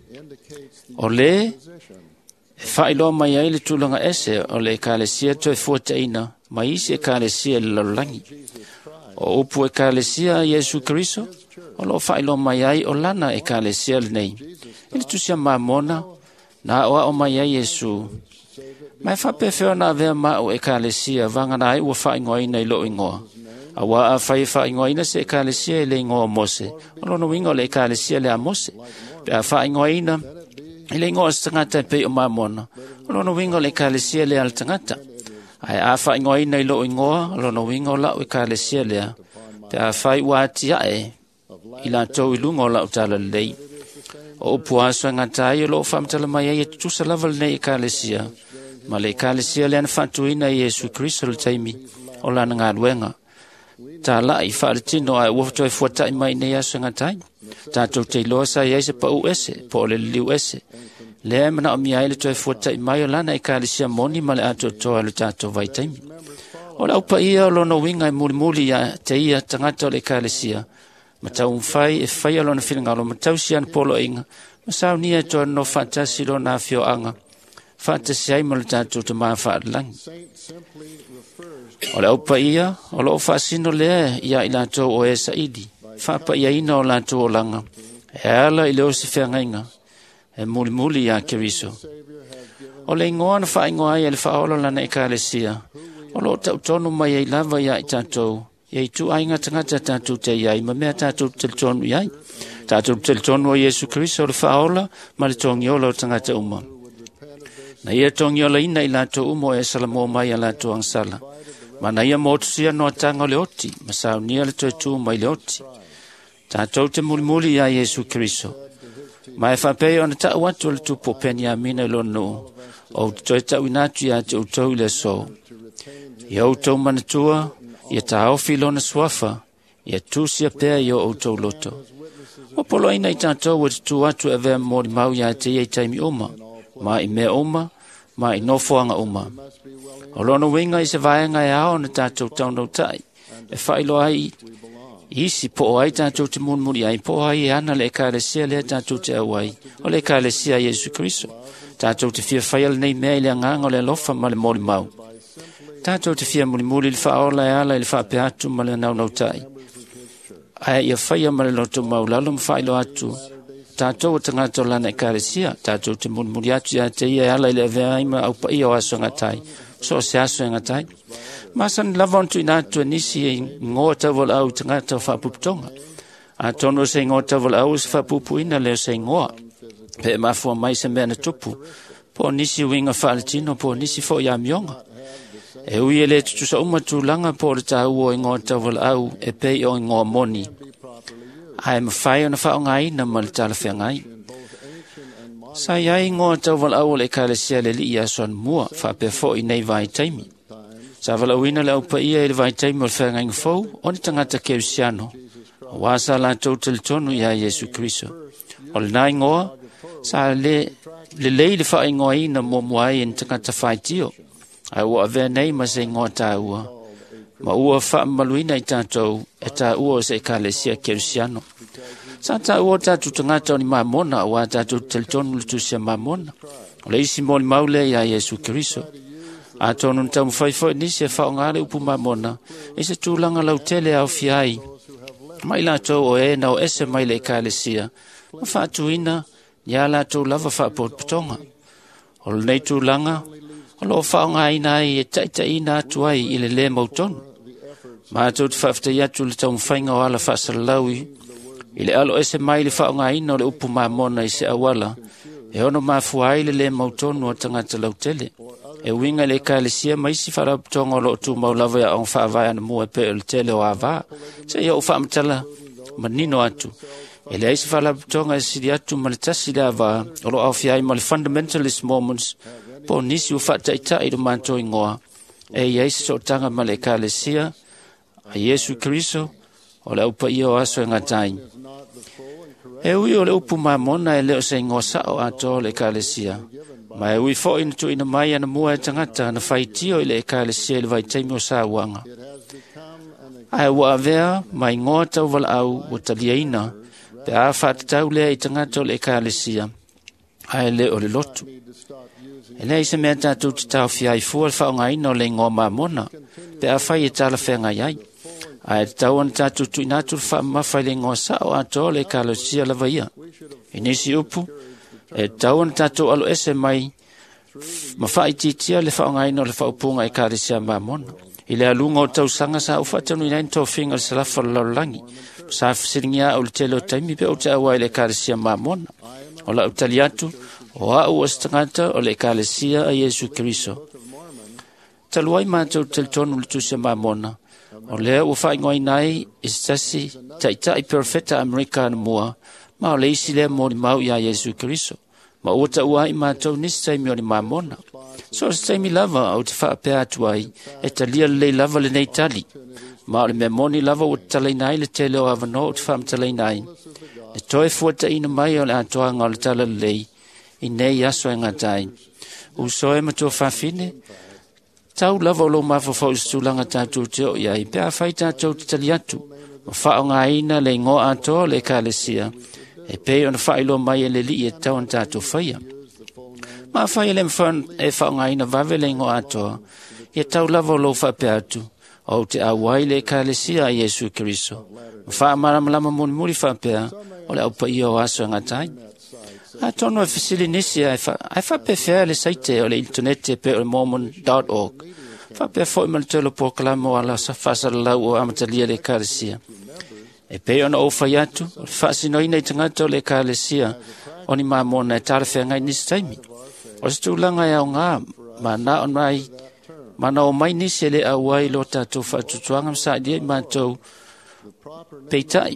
o le, e whailo mai ai le tulanga ese o le kālesia toi fuataina, ma isi e kālesia le lalangi. O upu e kālesia Yesu Keriso, o lo whailo mai ai o lana e kālesia le nei. Ele tusia mamona, na oa o mai ai Yesu. Mai whape whio na vea mao e kālesia, vangana ai ua whaingoa ina i lo ingoa. A wa a whai whaingoa ina se e kālesia e le ingoa mose. O lono wingo le kālesia le a mose. Pe a whaingoa ina, e le ingoa stangata e pe o mamona. O lono wingo le kālesia le al tangata. Ai a whaingoa ina i lo ingoa, o lono wingo lau e kālesia le a. Pe a whai ua atia e, i la tau i lungo lau tala lei. O puaso ngatai o lo whamtala mai ai e tusa laval nei e kālesia. Ma le kālesia le ana whantuina i Yesu Keriso le taimi o lana ngā luenga. Tā la i whaaletino ai uafto e fuatai mai nei aso ngatai. Tātou te iloa sa i eise pa u ese, po le liu ese. Le e mana o mi aile to e fuatai mai o lana e kālesia moni ma le ato toa le tātou vai taimi. O la upa ia o lono winga e muli muli ia te ia tangata o le kālesia. Matau mwhai e whai alo na whiringalo, matau si an polo inga, masau nia e toa no whantasi lo na whio anga, whantasi ai mo le tātou te maa whaadlangi. O le aupa ia, o lo whaasino lea ia i lātou o e saidi, whapa ia ina o lātou o langa, e ala i leo si whiangainga, e muli muli ia Keriso. O le ingoa na wha ingoa ai e le whaola lana e kālesia, o lo tau tonu mai e lava ia i tātou, Iai tu ainga tangata tātou te iai, ma mea tātou tel tonu iai. Tātou tel tonu o Yesu Keriso le whaola, ma le tongi ola o tangata uma. Na ia tongi ola ina i lātou umo e salamo mai a lātou angsala. Ma na ia motusia no atanga le oti, ma sao nia le toi tu mai le oti. Tātou te mulimuli ia Yesu Keriso. Mai whapei ona ta watu le tupo peni a mina lo no. O toi ta winatu ia te utau le so. Ia utau manatua, ia ta ofi lona swafa, ia tusia pea ia utau loto. O polo ina i tātou watu tu atu e vea mori mau ia te iei taimi oma. Ma i mea oma, ma i nofoanga oma. O lona winga i se vaenga e ao na tātou taunau tai. E whailo ai isi po o ai tātou te munmuri ai po ai e ana le ekalesia le tātou te awai. O le ekalesia Yesu Kristo. Tātou te fia whaial nei mea i le anganga o le lofa ma le mori mau. Tātou te fia muri muri le whaola e ala i le whape atu ma le nau nau tai. Ai ia whaia ma le loto mau lalo ma whailo atu. Tātou o tangata o lana ekalesia. Tātou te munmuri atu ia te ia ala i le vea ima au pa ia o aso ngatai. So se aso ngatai. Masan lava ontu inatu nisi e ngoa tawal au tangata o whapuputonga. A tono se ngoa tawal au se whapupu ina leo se ngoa. Pe mafua mai se mea na tupu. Po nisi winga whaletino, po nisi fo ia mionga. E ui e le tutu sa umatu langa po le ta ua i ngoa tawal au e pei o ngoa moni. Ai mawhai o na whaonga ina ma le tala whengai. Sa iai ngoa tawal au le ekalesia le li ia son mua whape fo i nei vai taimi. Sa walawina le aupa ia i le vai taimi o le whengai ngafou o ni tangata keusiano. Wasa la tautel tonu ia Yesu Kristo. O le nai ngoa sa le le lei le whaai ngoa ina mo muai in tangata whaitio. Ai ua avea nei ma se ngoa tā ua. Ma ua wha maluina i tātou e tā ua o se ekalesia keusiano. Sa tā ua tātou tangata o ni mamona o a tātou teltonu le tusia mamona. O le isi mo ni maule ia Yesu Kristo. A tonu tau mwhaifoi nisi e whaongare upu mamona. E se tūlanga lau tele au fiai. Mai la tau o e na o ese mai le ekalesia. Ma whaatuina, ia la tau lava whaapotputonga. O le nei tūlanga, o lo whaonga ina i e taita ina atu ai i le le mautonu. Ma tau te whaafta iatu le tau mwhainga o ala whaasalaui. I le alo ese mai le whaonga ina o le upu mamona i se awala. E ono mafuai le le mautonu o tangata lau tele. E winga le ekalesia maisi wharaptonga o lo tu maulawa ya on whaavai ana mua pe o le tele o awa. Se ia o whaamtala manino atu. E le eisi wharaptonga e siri atu ma le tasi le awa o lo au fiai ma le fundamentalist moments po nisi u whaataitai do manto ingoa. E ia eisi so tanga ma le ekalesia a Yesu Kristo o le upa ia o aso e ngatai. E ui o le upu mamona e leo se ingoa sao ato le ekalesia. Ma e ui fo ina tu ina mai ana mua e tangata na whaitio i le ekalesia i le vaitaimi o sa wanga. Ai ua avea mai ngoa tau wala au o talia ina pe a whaatatau lea i tangata o le ekalesia. Ai le o le lotu. E lea isa mea tātou te tau fiai fua le whaonga ina o le ngoa mamona pe a whai e tala whenga iai. Ai te tau ana tātou tu inatu le wha mawhai le ngoa sao ato le ekalesia la vaia. I nisi upu. E tau ana tātou alo ese mai ma whai titia le whaonga ina o le whaupunga e kāresia mamona. I le alunga o tau sanga sa u whatanu inain tō whinga le salafa le laulangi. Sa whasiringia o le telo taimi pe o te awai le kāresia mamona. O la utali atu o au o stangata o le kāresia a Yesu Kristo. Taluai mātou tel tonu le tusia mamona. O lea ua whai ngoi nai istasi taitai perfeta Amerika na mua. Ma o le isi lea mōni mau ia Yesu Kristo. Ma ua ta ua i mātou nisi taimi o ni mamona. So se taimi lava au te whaapea atu ai, e ta lia le lava le nei tali. Ma o le mea moni lava ua talai nai le tele o avano o te whaam talai nai. Le toe fuata ina mai o le atoanga o le tala le lei, i nei aso e ngatai. Usoe matua whawhine, tau lava o lo mawhawhau stulanga tātou te o iai, pe a whai tātou te tali atu. Ma whao ngā ina le ngō ato le kālesia. E pe ona whailo mai e le li e tau an tātou whaia. Ma whaia le mwhan e whao ngai na wawe le ngo atoa. E tau lava o lo whape atu. O te awai le kālesia a Yesu Kristo. Wha marama lama moni muri whapea o le aupa ia o aso ngatai. A tono e whisili nisi ai whape whea le saite o le internete pe o le mormon dot org. Whape fo ima le telo pokalamo ala sa whasara lau o amatalia le kālesia. E pe ona o whai atu, o le whaasino ina i tangata o le kālesia, o ni mamona e tara whea ngai nisi taimi. O se tūlanga e au ngā, ma na o mai, ma na o mai nisi e le au ai lo tātou whaatutuanga msa i mātou, peitai.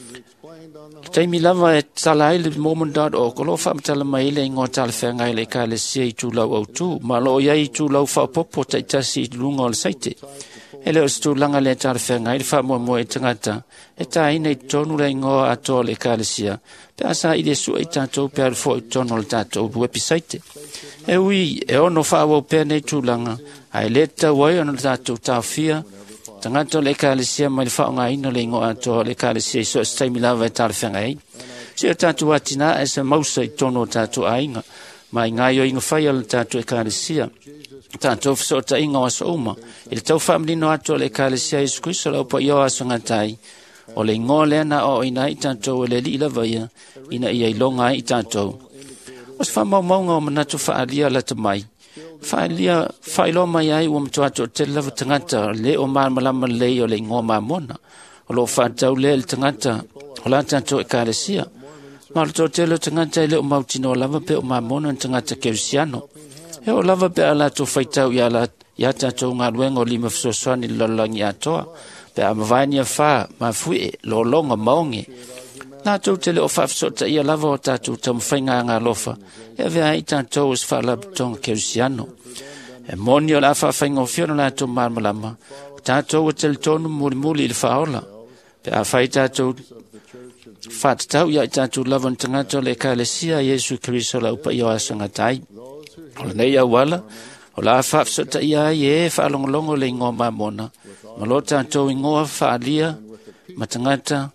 Taimi lava e tala ai le moment dot o kolo fa mtala mai le ingo tala whenga le ka le sia i tūlau au tū, ma lo ia i tūlau whapopo ta itasi i lunga o le saite. E leo stu langa le tala whenga i le wha mua mua e tangata, e ta ina i tonu le ingo ato le ka le sia, pe asa i le su i tātou pe al fo i tonu le tātou wepi saite. E ui, e ono wha awau pe nei tūlanga, ai le ta wai ono le tātou tau fia, tangata le ka le sia mai le wha o ngā ina le ingo ato le ka le sia i so e staimi lava e tala whenga ei. Si o tātou atina e se mausa i tono tātou ainga, mai ngā yo inga whai ala tātou e ka le sia. Tātou fiso ta inga o aso uma, i le tau whamlino ato le ka le sia Jesu Kristo lau pa io aso ngatai, o le ingo le ana o ina i tātou e le li ila vaia, ina ia i longa i tātou. O se whamau maunga o manatu whaalia la ta mai, whaalia whailo mai ai ua mtu ato te lava tangata le o maa malama lei o le ingo maa mona, o lo whaatau le le tangata o la tātou e ka le sia. Ma lo tō telo tangata i le o mautino o lava pe o maa mona tangata keusiano. E o lava pe ala tō whaitau i ala i tātou ngā luenga o lima fisosoani lolangi atoa, pe a mawainia wha ma fui lo longa maonge. Nā tō tele o whafisota i a lava o tātou tamu whainga ngā lofa, e vea i tātou is whaalabutonga keusiano. E moni o la whawhainga o whiona la tō marmalama, tātou o tele tōnu muli muli i le whaola, pe a whai tātou whatatau i a tātou lava ni tangata le ka le sia Jesu Kristo la upa i o asanga tai. O le nei au wala, o la whafisota i a i e whaalongolongo le ingoa mamona, ma lo tātou ingoa whaalia, ma tangata,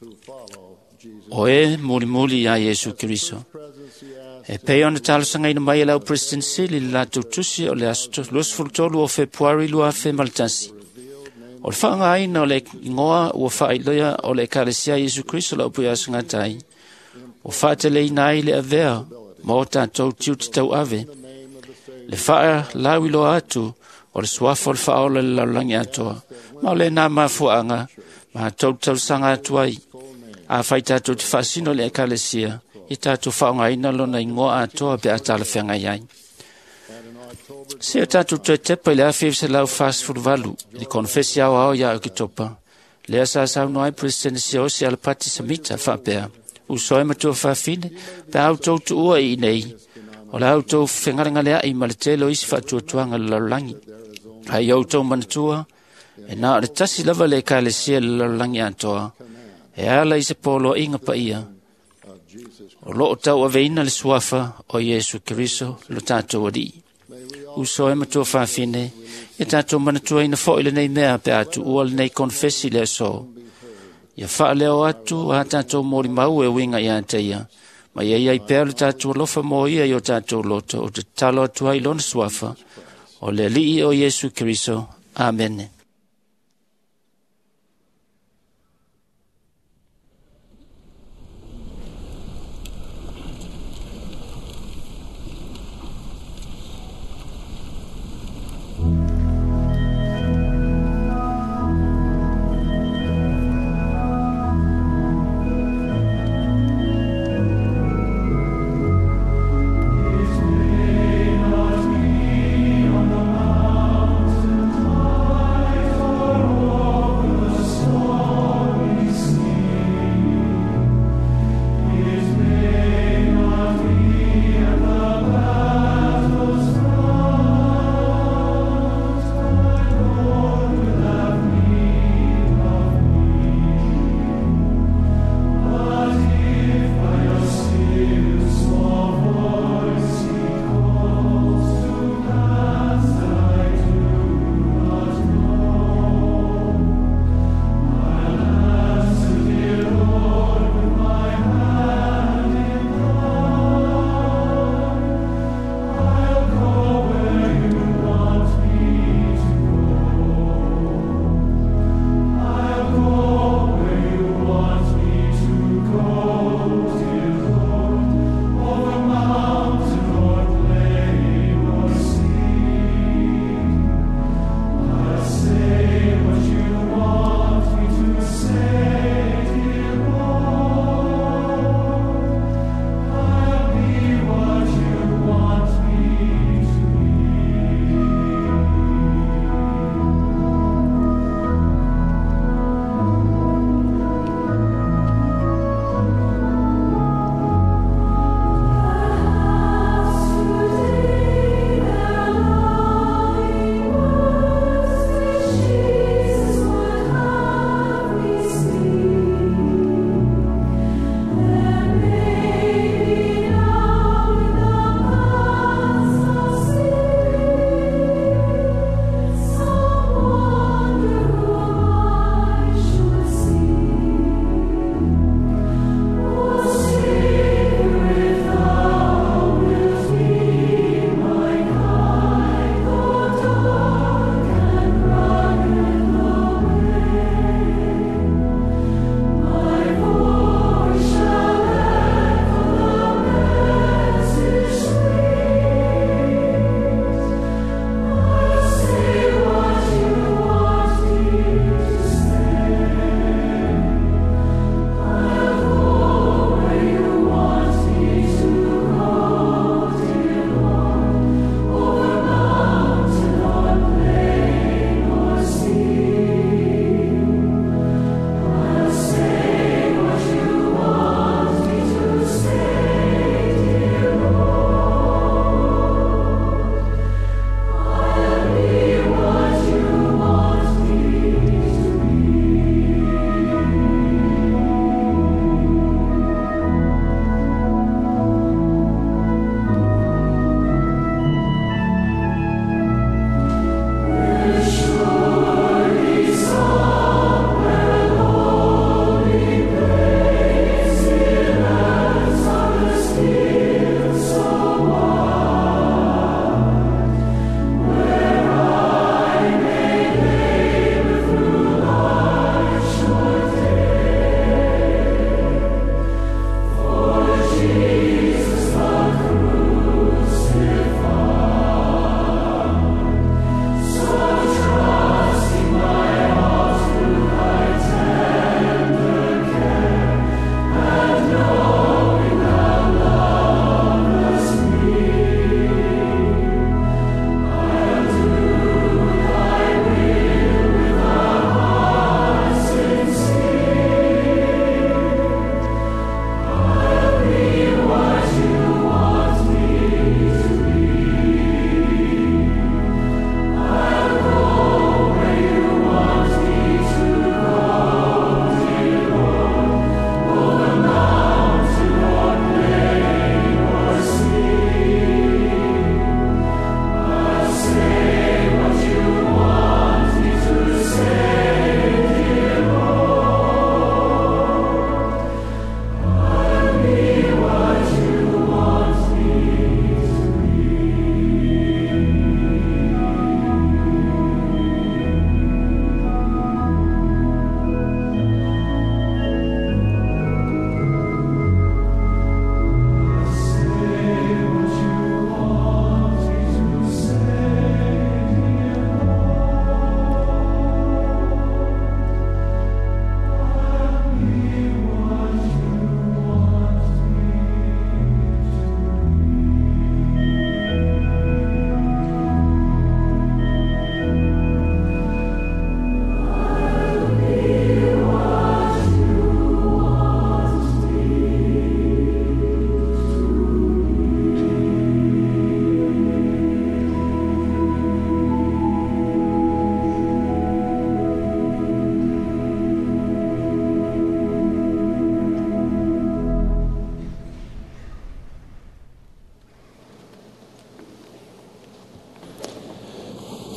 o e muli muli a Jesu Kristo. E pei ona talasanga ina mai lau presidency li la tutusi o le asto los fultolu o februari lua fe maltasi. O le whaanga aina o le ingoa ua whaailoia o le kalesia Jesu Kristo lau pui asunga tai. O whaatele ina ai le avea ma o tātou tiuti tau ave. Le whaa lau ilo atu o le suafo le whaola le laulangi atoa. Ma o le nā mafuanga ma tau tau sanga atuai. A whai tātou te whaasino le kalesia. I tātou whaonga ina lona ingoa atoa pe a tala whenga iai. Se o tātou tue tepa i le awhiv se lau fast food valu, li konfesi au au ia o ki topa. Le asa asau noai presidente si o si alapati samita whapea. Usoe matua whawhine, pe au tau tu ua i nei. O le au tau whengarenga lea i maletelo isi whatua tuanga le laulangi. Hai au tau manatua, e nā o le tasi lava le ka le sia le laulangi atoa. E ala i se polo inga pa ia. O lo tau aveina le suafa o Jesu Kristo lo tātou adi. Uso e matua whawhine, e tātou manatua ina foile nei mea pe atu ual nei konfesi le so. Ia wha leo atu a tātou mori mau e winga i anteia, ma ia ia i pēr le tātou lofa mo ia i o tātou loto o te talo atu ai lona suafa o le li o Jesu Kristo. Amen. His name on the mountain high.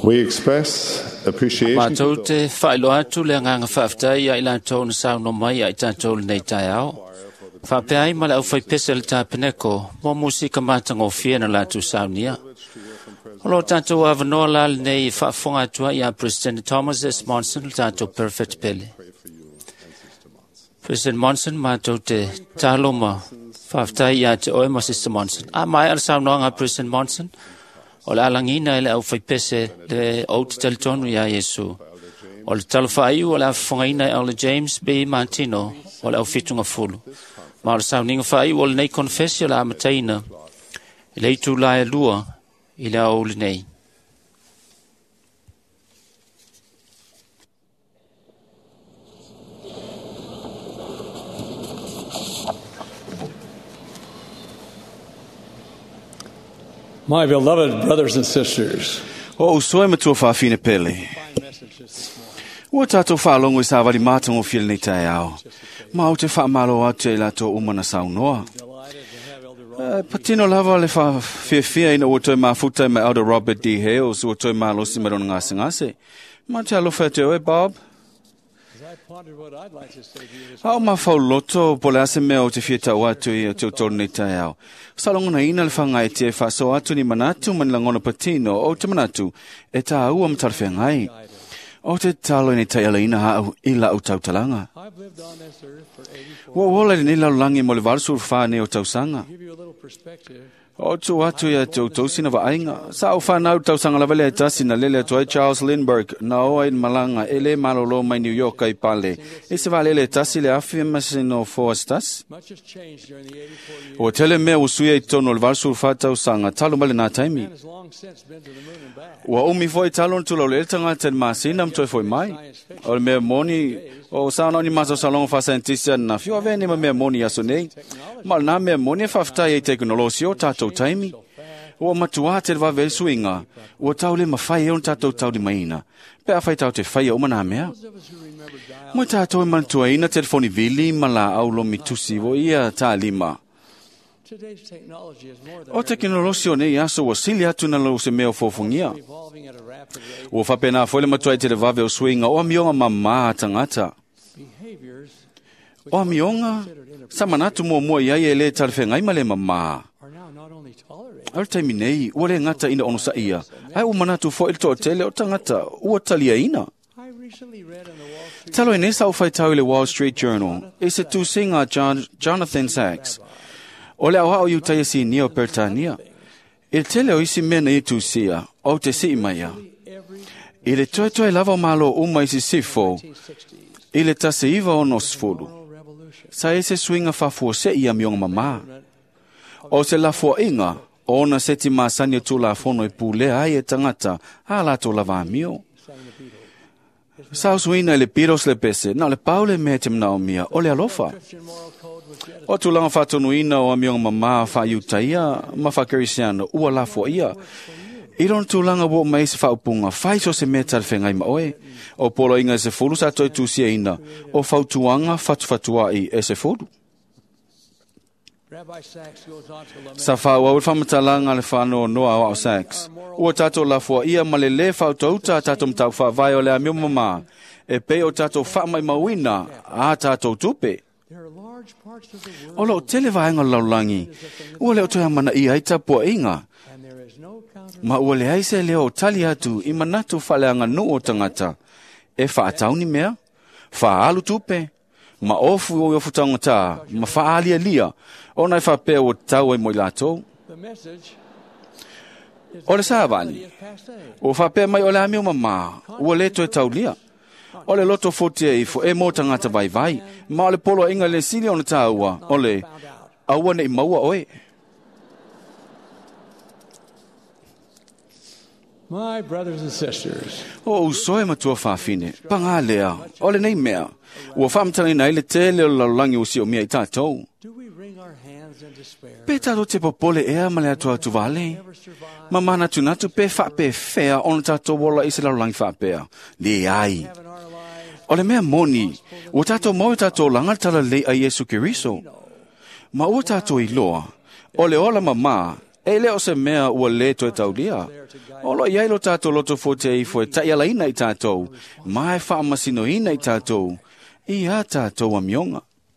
We express appreciation Mātou to te whaelo atu le nganga whaftai a ila tō na sao no mai a i tātou nei tai ao. Whapeai ma le au whai pese le tāpeneko, mō musika mātango fia na lātu sao nia. Olo tātou awanoa la le nei whaafonga atua i a President Thomas S. Monson le tātou perfect pele. President Monson mātou te tālo ma whaftai i a te oe ma Sister Monson. A mai ala sao noa ngā President Monson, o le alangina ele au whaipese le au te teletonu ia Yesu. O le talawhaiu o le awhafongaina e le James B. Martino o le au fitunga fulu. Ma o le sauninga whaiu o le nei konfesi o le amataina i le itu lae lua i le au le nei. My beloved brothers and sisters, O soe matua whaafine pele. Ua tātou whaalongo i sāwari mātango while nei tai ao. Ma o te whaamalo atu e lato umana saunoa. Uh, patino lava le whawhiawhia ina ua toi mafutai mai Elder Robert D. Hales ua toi malosi mai rona ngase ngase. Ma te alofa te oe, Bob? Ao ma whau loto po le ase mea o te whieta o atu i o te utoro nei tai ao. Salonga na ina le whangai te whaso atu ni manatu mani langona patino o te manatu e tā ua matarwhia ngai. O te talo ni tai ala ina hau i la o tautalanga. Ua wola ni la langi mo le valsur whāne o tausanga. O tu atu ia te utausina wa ainga. Sa o whanau tausanga la vele e tasi na lele atu ai Charles Lindbergh na oa in malanga e le malolo mai New York ai pale. E se va lele e tasi le afi masino foastas. O tele mea usuia i tono le valsur wha tausanga talo male nā taimi. Ua umi foi talo tu lo le tanga ten masina mtoi foi mai. O le mea moni o sauna ni maso salonga fa scientista na fio aveni ma mea moni aso nei. Ma na mea moni fa ftai e teknolosi o tatou taimi. O matua te va vel suinga. O tau le mawhai e on tatou tau di maina. Pe a fai tau te whai o mana mea. Mo tatou e mantua ina telefoni vili ma la au lo mitusi o ia ta lima. O teknolosi o nei aso o sili atu na lo se mea o fofungia. O whapena foi le matua i te le vave o suinga o amionga mamā tangata. O amionga, sa manatu mua mua iai e le talwhengai ma le mamā. Al taimi nei, ua le ngata ina ono sa ia. Ai u manatu fo il toa tele o tangata, ua talia ina. Talo e nesa u whaitau i le Wall Street Journal, e se tu singa John, Jonathan Sachs. O le au hao iu taia si nia o Pertania. Il tele o isi mena i tu sia, o te si maia. I le toe toe lava malo uma isi sifo, i le tase iwa o nosfulu. Sa e se swinga whafua se ia mionga mamā. O se lafua inga, o na seti masani tu la fono e pule ai e tangata, a lato lava mio. Sa swina le piros le pese, na le paule me te mnao mia, o le alofa. O tu langa whatonu ina o mionga mamā wha iutaia, ma whakerisiano, ua lafua ia. I ron tu langa wo mai se whaupunga, whai so se mea tarwhengai ma oe. O polo inga se fulu sa toi tu sia ina, o whautuanga whatuwhatua i e se fulu. Sa whau au whamatalanga le whano noa o au Sachs. Ua tato la fua ia ma le le whautauta tato mtau whawai o le amio mama. E pe o tato whamai mawina a tato tupe. O lo tele vaenga laulangi. Ua leo toia mana i aita pua inga. Ma ua le aise leo tali atu i manatu whaleanga nu o tangata. E whaatau ni mea, whaalu tupe, ma ofu o ofu tangata, ma whaalia lia, o nai whapea o tau e moi lato. O le sāwani, o whapea mai o le amio mama, ua leto e tau lia. O le loto fote i fo e mo tangata vai vai, ma o le polo inga le sili o na tāua, o le aua ne i maua oe. My brothers and sisters. O usoe matua whawhine, panga lea, o le nei mea, ua whamtani nei le tele o lalangi usi o mea i tātou. Pe tātou te popole ea ma le atua tu vale. Ma mana tu natu pe whape whea on tātou wola i se lalangi whapea. Le ai. O le mea moni, ua tātou mau tātou langatala le a Yesu Keriso. Ma ua tātou i loa, o le ola mama, E leo se mea ua le to e taulia. Olo iai lo tātou loto fotei fo e tai ala ina i tātou. Mai wha masino ina i tātou. I a tātou a mionga.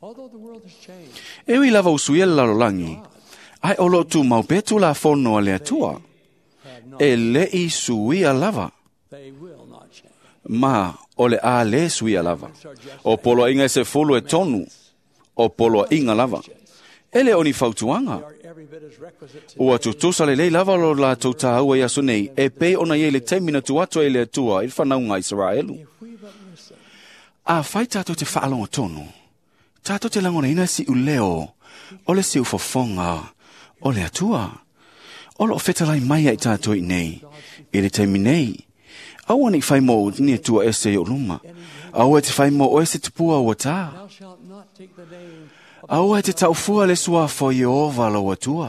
E ui lava usuia lalo langi. Ai olo tu mau petu la fono a lea tua. E le i suia lava. Ma ole a le suia lava. O polo inga se fulu e tonu. O polo inga lava. Ele oni fautuanga. Ua tutusa le lei lava lo la tau tāua i aso nei, e pe ona i le teimina tu ato e le atua i whanaunga Israelu. A whai tātou te whaalonga tonu. Tātou te langona ina si uleo, o le si ufofonga, o le atua. O lo whetalai mai ai tātou i nei, i le teiminei. Aua ni whai mo ni atua ese i o luma. Aua te whai mo o ese te pua o tā. Aua te tau fua le sua fo i ova lo atua.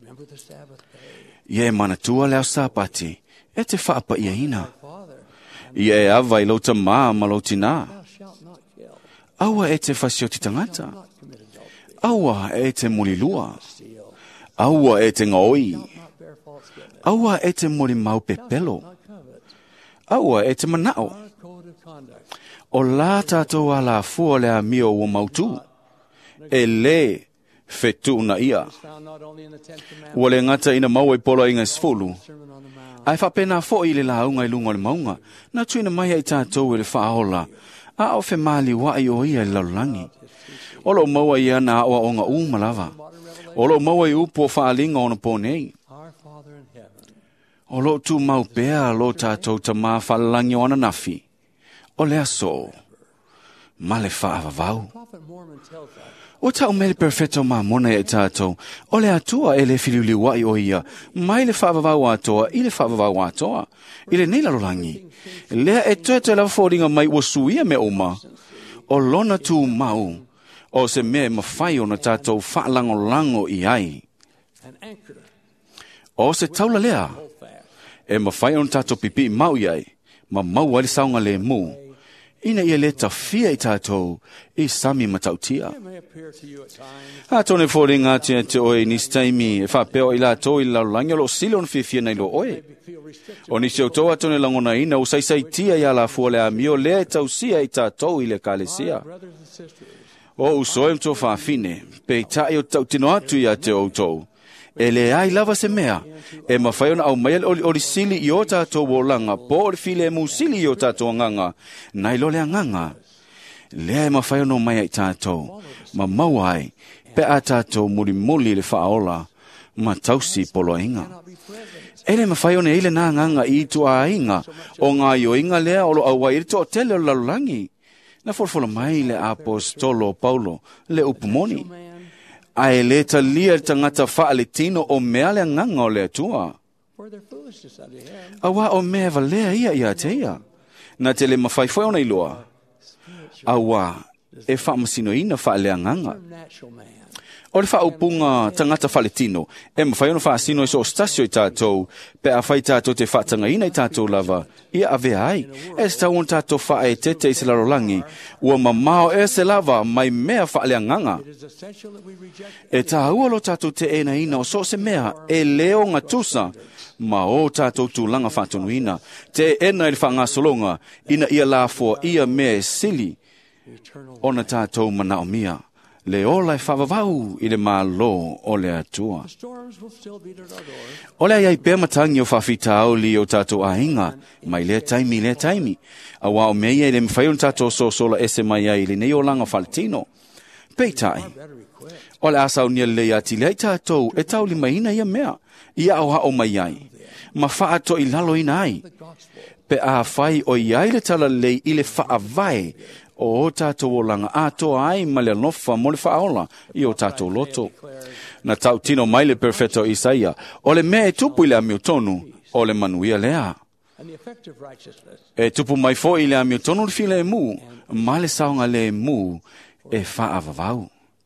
Ie mana tua leo sapati, e te whaapa ia ina. Ie awa i lauta maa ma lautina. Aua e te whasio ti tangata. Aua e te mulilua. Aua e te ngoi. Aua e te muli mau pepelo. Aua e te manao. O la tātou a la fua lea mio o mautu. E le fetu na ia. Ua le ngata ina mau e polo inga sfulu. Ai whapena fo i le launga i lunga le maunga. Na tuina mai ai tātou e le whaaola. A o fe mali wa i o ia i laulangi. Olo maua i ana o onga umalava. Olo maua i upo whaalinga ona ponei. Olo tu mau pea lo tātou ta maa whaalangi o ana nafi. O le aso. Ma le whaavavau. O tau mele perfecto ma mona e tātou, o le atua e le filiuli wai o ia, mai le whaavavau atoa, i le whaavavau atoa, i le nei lalolangi. Lea e toe te lava fōringa mai ua suia me oma, o lona tū mau, o se mea ma whai o na tātou whaalango lango i ai. O se taula lea, e ma whai o na tātou pipi mau i ai, ma mau wale saunga le mu, ina ia le tawhia i tātou i sami matautia. A tone fōre ngāti e te oe nis taimi e whapeo i la tō i laulangi o lo sile on whiwhia nei lo oe. O nisi au tō atone langona ina o saisai tia i ala fuole a mio lea e tausia i tātou i le kālesia. O usoe mto whawhine, pe tai o tau tino atu i a te o tōu. E le ai lava se mea, e mawhaiona au mai oli, oli sili i o tātou o langa, po oli file e mu sili i o tātou nganga, nai lo le nganga. Lea e mawhaiona mai ai tātou, ma mauai, pe a tātou muri muli le whaola, ma tausi polo inga. E le mawhaiona ile nā nganga i tu a inga, o ngā i o inga lea olo au wai rito o tele o lalulangi. Na forfola mai le apostolo Paulo, le upumoni. Ai le talia tangata wha le tino o mea le nganga o le atua. Awa o mea valea ia ia te ia. Na te le mawhaifoi ona iloa. Awa e wha masino ina wha le nganga. O le wha upunga tangata wha le tino. E mawhai ona wha asino iso o stasio i tātou. Pe a whai tātou te wha tanga ina i tātou lava. Ia ave ai. E se tau on tātou wha e tete i se larolangi. Ua mamao e se lava mai mea wha le nganga. E tā ua lo tātou te ena ina o so se mea e leo ngatusa. Ma o tātou tūlanga whātonu ina. Te ena i le wha ngā solonga. Ina ia lāfua ia mea e sili. Ona tātou manao mia. Le ola e whavavau i le mālo o le atua. O le ai pēr matangi o whawhita au li o tātou ainga, mai le taimi, le taimi. A wao mea e le mwhai on tātou so sola ese mai ai le nei o langa whaletino. Peitai. O le asau nia le ati le ai tātou e tau li maina ia mea, ia au hao mai ai. Ma wha ato i lalo ina ai. Pe a whai o iai le tala lei i le wha vai, o tātou o langa ato ai ma le nofa mo le whaola i o tātou loto. Na tau tino mai le perfetto Isaia, o le mea e tupu i le amio tonu, o le manuia lea. E tupu mai fo i le amio tonu le file e mu, ma le saunga le mu e whaavavau.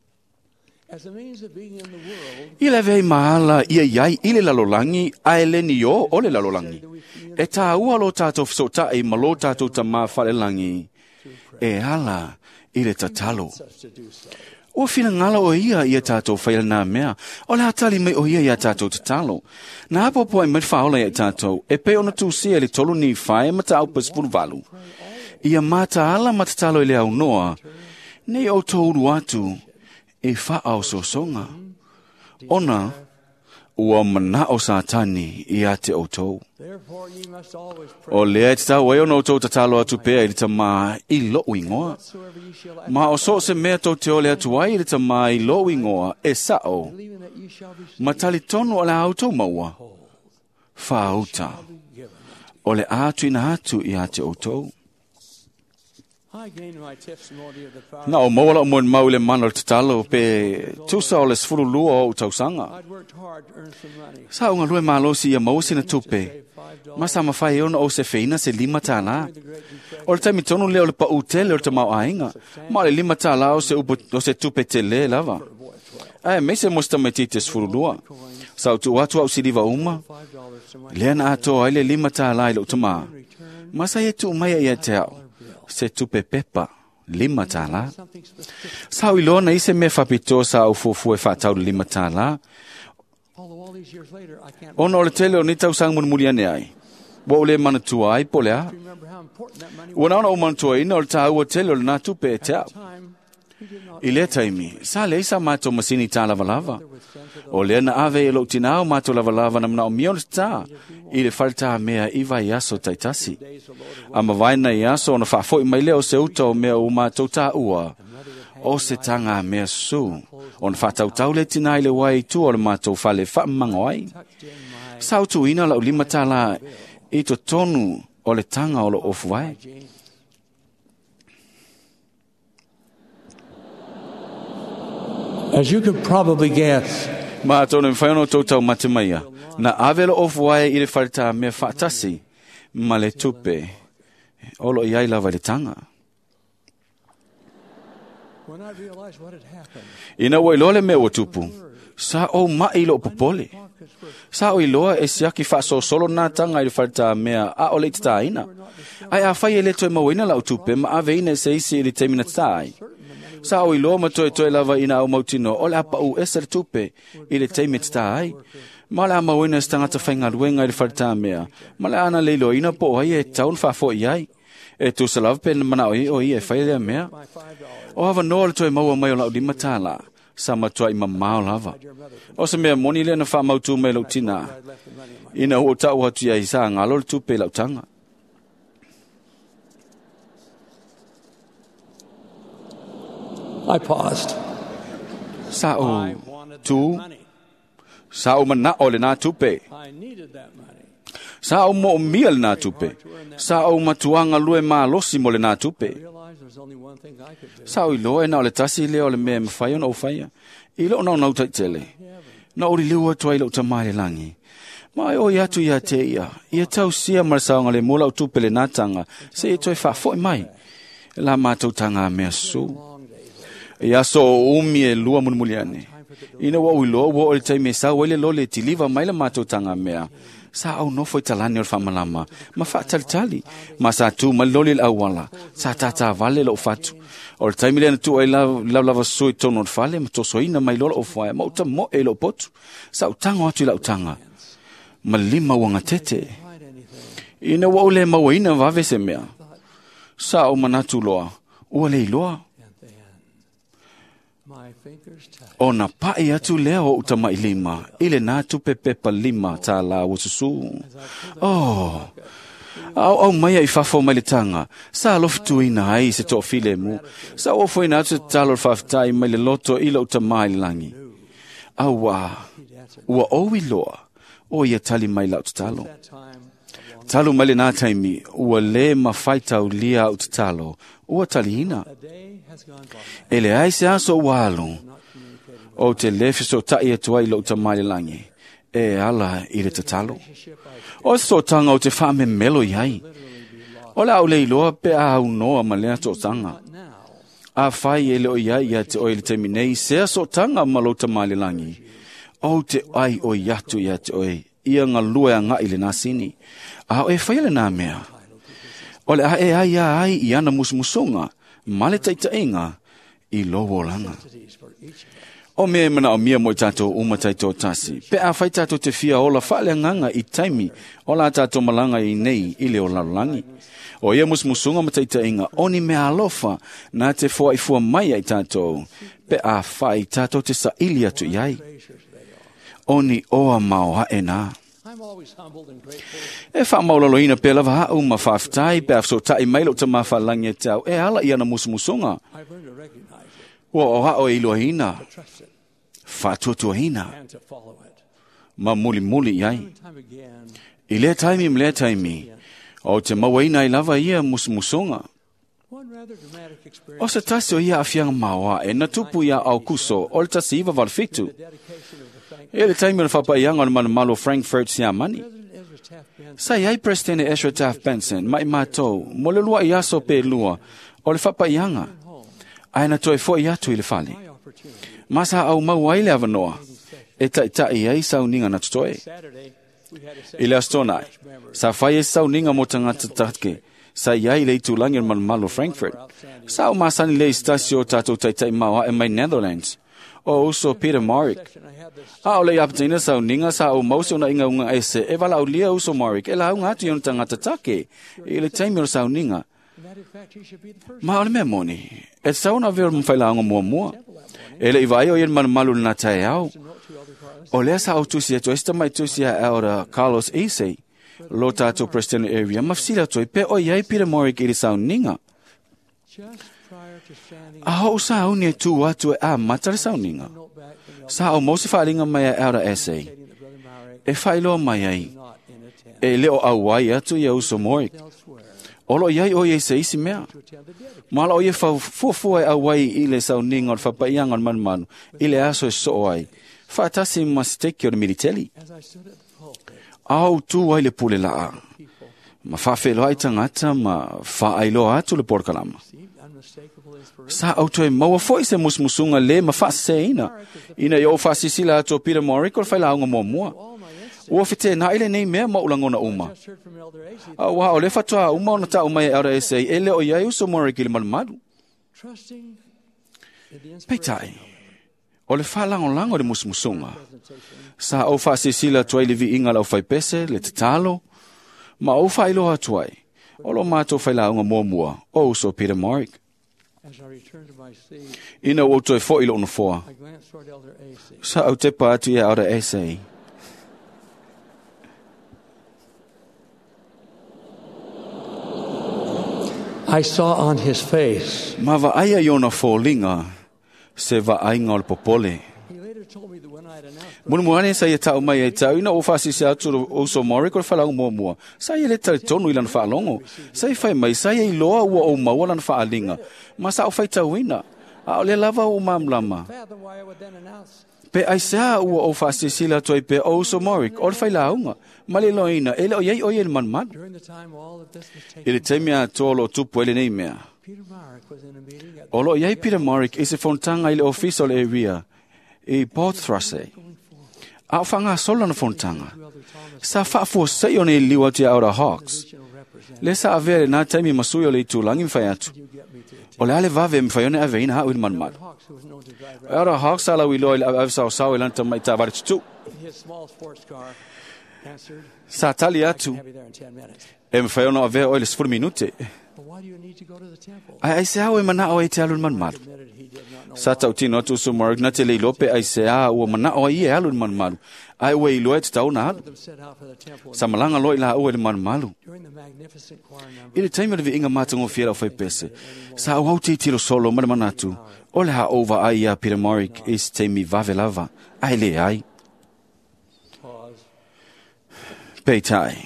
I le vei maala ia iai i le lalolangi a e le ni o o le lalolangi. E tā ua lo tātou fsota e ma lo tātou ta maa whalelangi. E ala i le tatalo. O fina ngala o ia ia tātou whaila nā mea. O le hatali mai o ia ia tātou te talo. Nā apopo ai mai whaola ia tātou. E pe ona tūsia le tolu ni whae mata au paspuru valu. Ia mata ala mata talo i le au noa. Nei o tōru atu e wha au so songa. Ona, ua mana o sātani i ate o tōu. O lea te tau e ono tō ta talo atu pēa i le ta mā i lo ingoa. Ma o so se mea tō te ole atu ai i le ta mā i lo ingoa e sao. Ma tali tonu o le au tō maua. Whauta. O le atu ina atu i ate o tōu. Na o mawala o moen mau le mana te talo pe tusa o le sfuru lua o tausanga. Sa unga lue malosi ia mausi na tupe. Masa mawhai ona o se feina se lima tāna. O le taimi tonu leo le pa utele o le tamau ainga. Ma le lima tāla o se, upo, o se tupe te le lava. Ai, me se mosta me tite sfuru lua. Sa utu watu au siliva uma. Lea na ato ai le lima tāla i lo utama. Masa ye tu umaya ia te au. Se tupe pepa, lima tāla. Sa ui loa na ise me whapito sa au fufu e whatau lima tāla. Ona o le tele o ni tau sang mun muliane ai. Wa ule manatua ai po lea. Wana ona o manatua ina o le tā ua tele o le nā tupe e te au. I lea taimi, sa le isa mato masini tā lava lava. O lea na ave e lo tina o mato lava lava na mna o mion tā. I le falta mea iwa i aso taitasi. Ama vaina i aso ona whafo i mai leo se uta o mea o mato tā ua. O se tanga mea su. Ona whatau tau le tina i le wai tu o le mato whale wha mango ai. Sautu ina lau lima tala i to tonu o le tanga o le ofu wai. As you could probably guess, ma tonu i whaiono tōtau matemaia. Na avelo ofu wai i le falta mea whaatasi. Ma le tupe. Olo i ai lava le tanga. Ina wa iloa le mea wa tupu. Sa o ma ilo popole. Sa o iloa e siaki whaaso solo nā tanga i le falta mea a o le tita ina. Ai a whai e le toi mawina lau tupe ma ave ina se isi i le teimina tita ai. Sa o iloa ma toi toi lava ina au mautino o le apa u esa le tupe i le teimina tita ai. Ma le ama wina stangata whainga luenga i le falta mea. Ma le ana leilo ina po ai e taun whafo i ai. E tu sa lava pen mana o i o i e whai lea mea. O hava noa le toi maua mai o lau lima tāla. Sa matua i mamao lava. O sa mea moni lea na wha mautu mai lau tina. Ina hu o tau hatu ia i sa ngalo le tupe lau tanga. I paused. Sa o tu. Sa o mana o le nā tupe. Sa o mo o mia le nā tupe. Sa o matuanga lue maa losi mo le nā tupe. Sa o ilo e na o le tasi leo le mea mawhai ona o whaia. Ilo na o nau taitele. Na ori liua tua ilo tamai le langi. Mai o iatu ia te ia. Ia tau sia marasaonga le mula o tupe le nātanga. Se i toi whafoi mai. La mātou tanga mea su. Ia so o umi e lua munumuliane. Ina wa uilo wa o le taime sa wele lo le tiliva mai le mātou tanga mea. Sa au nofo i talani o le whamalama. Ma wha tali tali. Ma sa tu ma loli le awala. Sa tata vale lo fatu. O le taime le na tu ai lau lava sui tono o fale. Ma toso ina mai lola o whae. Ma uta mo e lo potu. Sa utanga atu i la utanga. Ma lima wanga tete. Ina wa ule maua ina vave se mea. Sa o manatu loa. Ua le iloa. Ona pai atu leo o utama i lima. Ile nā tupe pepa lima tā la wasusu. Oh. Au au mai i whafo mai le tanga. Sa loftu ina ai se tō file mu. Sa ofo ina atu talo whaftai mai le loto ila utama i langi. Au wa. Ua owi loa. O ia tali mai la utalo. Talo mai le nā taimi. Ua le ma whaitau lia utalo. Ua tali ina. Ele ai se aso walo. O te lefi so tai e tuai lo utamai langi. E ala i le tatalo. O so tanga o te whame melo iai. O la au leiloa pe a au noa ma lea to tanga. A whai e leo iai ia te oi le te minei se so tanga ma lo utamai langi. O te ai o iatu ia te oi. Ia ngā lua ngā i le nasini. A o e whai le nā mea. O le a e ai a ai i ana musmusunga. Ma le taita inga. i lowo langa. O me mana o mia mo i tātou uma taito tasi. Pe a whai tātou te fia ola whaale nganga i taimi o la tātou malanga i nei i leo lalangi. O ia musmusunga ma taita inga oni me alofa na te fua i fua mai ai tātou. Pe a whai tātou te sa ili atu iai. Oni oa mao hae nā. E wha maulolo ina pe lava hau ma whaftai pe a so tai mailo ta ma whalangi e tau. E ala ia na musmusunga. Ua o hao e iloa hina. Whatuatua hina. Ma muli muli iai. I lea taimi m lea taimi. O te mawaina i lava ia musmusonga. O sa tasi o ia afianga maua e na tupu ia au kuso o le tasi iwa walfitu. E le taimi o na whapaianga o mana malo Frankfurt si amani. Sa iai President Ezra Taft Benson mai mātou mo le lua i aso pe lua o le whapaianga. Ai na toi fo i atu i le whale. Masa au mau ai le avanoa. E tai tai ai sau ninga na tutoe. I le astonai. Sa whai e sau ninga mo tangata tatke. Sa iai le tulangi man malo Frankfurt. Sa au masani le istasio tatou tai tai maua e mai Netherlands. O uso Peter Morik. A o le aptina sau ninga sa au mauso na inga unga ese. E wala au lia uso Morik. E la au ngatu yon tangata take. I le taimi o sau ninga. Ma ole mea moni. E sau na vero mwhailaonga mua mua. E le iwai o yen man malu na tae au. O lea sa au tusi e to esta mai tusi a aura Carlos Ese. Lo tato Preston area. Mafsila toi pe o iai Peter Morik i le sau ninga. A ho sa au ne tu watu e a matare sau ninga. Sa au mosi whaalinga mai a aura Ese. E whailo mai ai. E leo au wai atu i uso Morik. Olo iai o iei se isi mea. Mala o iei fuafua e awai i le sau ninga o whapaianga o man manu. I le aso e so ai. Whaatasi masteki o le militeli. Au tu ai le pule laa. Ma whawhelo ai tangata ma whaailo atu le porkalama. Sa au toi maua foi se musmusunga le ma whaase ina. Ina i o whaasisila atu o Peter Morik o le whailaunga mua mua. Ua fite na ile nei mea maulangona uma. A wa o le fatua uma ona ta uma e ara ese e le o iai uso Morik i le malumadu. Peitai. O le whalangolango le musmusunga. Sa au whaasisila tuai le vi inga lau whaipese, le tatalo. Ma au whailoha tuai. O lo mato whailaunga mua mua. O uso Peter Morik. Ina o toi fo ilo ono foa. Sa au tepa atu ia ara ese. I saw on his face. Ma va aia iona fōlinga se va ainga o le popole. Munu muane sa ia tau mai e tau ina o whasi se atu o so Morik o le whalau mua mua. Sa ia le tau tonu ilan whaalongo. Sa i whai mai sa ia i loa ua o maua lan whaalinga. Ma sa o whai tau ina. A o le lava o mamlama. Pe ai sea ua o whasi sila toi pe o so Morik o le whailaunga. Ma le loina ele o iei o iei man man. Ele temia tolo tupu ele nei mea. O lo iei Peter Morik i se fontanga i le official area i Port Thrase. A o whanga sola na fontanga. Sa whaafua sei o ne liwa tia aura Hawks. Le sa avere nā taimi masui o le tūlangi mwhai atu. O le ale vave mwhai one ave ina hau i man man. Aura Hawks ala wi loa i le avisa o sao i lanta mai tā vare tutu. Sa tali atu. E mwhai ona ave o le sifuri minute. Ai ai se hau e mana o e te alu man man. Sa tau tino atu so Morik na te leilope ai se a ua mana o i e alu man malu. Ai ua i loe te tau na alu. Sa malanga loi la ua le man malu. I le taimi le vi inga matango fiera o fai pese. Sa au hau te tiro solo mana manatu. O le ha ova ai a Peter Morik i se teimi vave lava. Ai le ai. Peitai.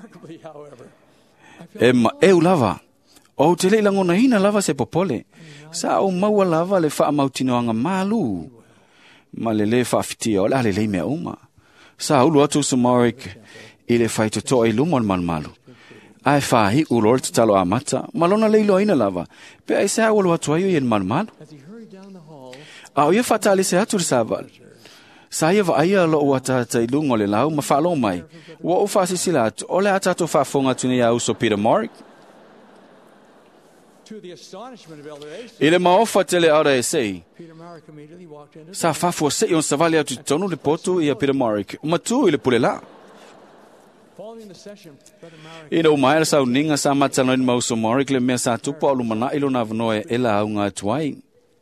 E ma eu lava. O te le langona hina lava se popole. Sa o maua lava le wha mautinoanga malu. Ma le le wha fitia o le ale le mea uma. Sa ulu atu sa Morik i le whai to toa i lumon man malu. Ai wha hi ulor te talo a mata. Malona le ilo ina lava. Pe ai sa ulu atu ayo ien man malu. A o ia whatali se atu sa val. Sa ia wa aia lo ua tata i lungo le lau ma whalo mai. Ua o wha sisila atu. O le atato wha fonga tune ia uso Peter Morik. I le maofa tele ara e sei. Sa fafua se on savali atu tonu le potu ia Peter Marek. Matu i le pule la. I le umaia sa uninga sa matano in mauso Marek le mea sa tupa o lumana ilo na vanoe e la aunga atuai.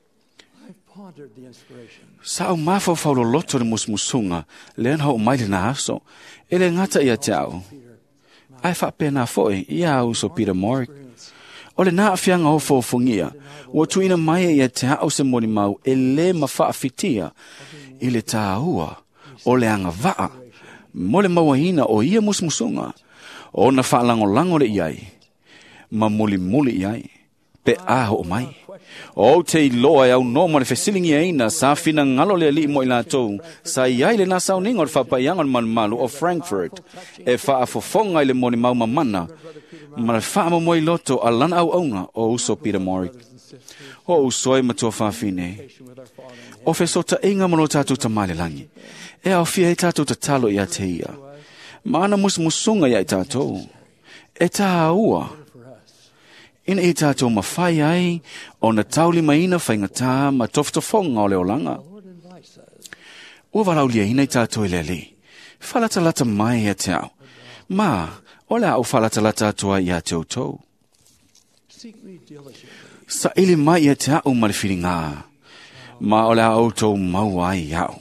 Sa o mafa faulo loto le musmusunga le anha o maile na aso. E le ngata ia teau. Ai fa pena foi ia au so Peter Marek. O le na afianga o fofongia. Ua tuina mai ia te hao se moni mau e le mawha fitia i le tāua o le anga vaa. Mo le mawahina o ia musmusunga. O na whaalango lango le iai. Ma muli muli iai. Pe aho o mai. O te iloa e au no ma le fesilingi eina sa fina ngalo le li mo i lātou. Sa iai le nasa o ningo le whapaianga le manumalu o Frankfurt. E wha afofonga i le moni mau mamana. Ma le wha mo i loto a lana au aunga o uso Peter Marek. O usoi matua whawhine. O fesota inga mano tātou tamale langi. E au fia e tātou ta talo i a te ia. Ma ana musmusunga i a tātou. E tā ua. Ina i tātou mawhai ai, o na tauli maina whaingatā ma toftofonga o leolanga. Ua walau lia ina i tātou i leli. Whalatalata mai i a te au. Ma, o le au whalatalata atua i a te utou. Sa ili mai i a te au ma le whiringa. Ma o le au tau mau ai i au.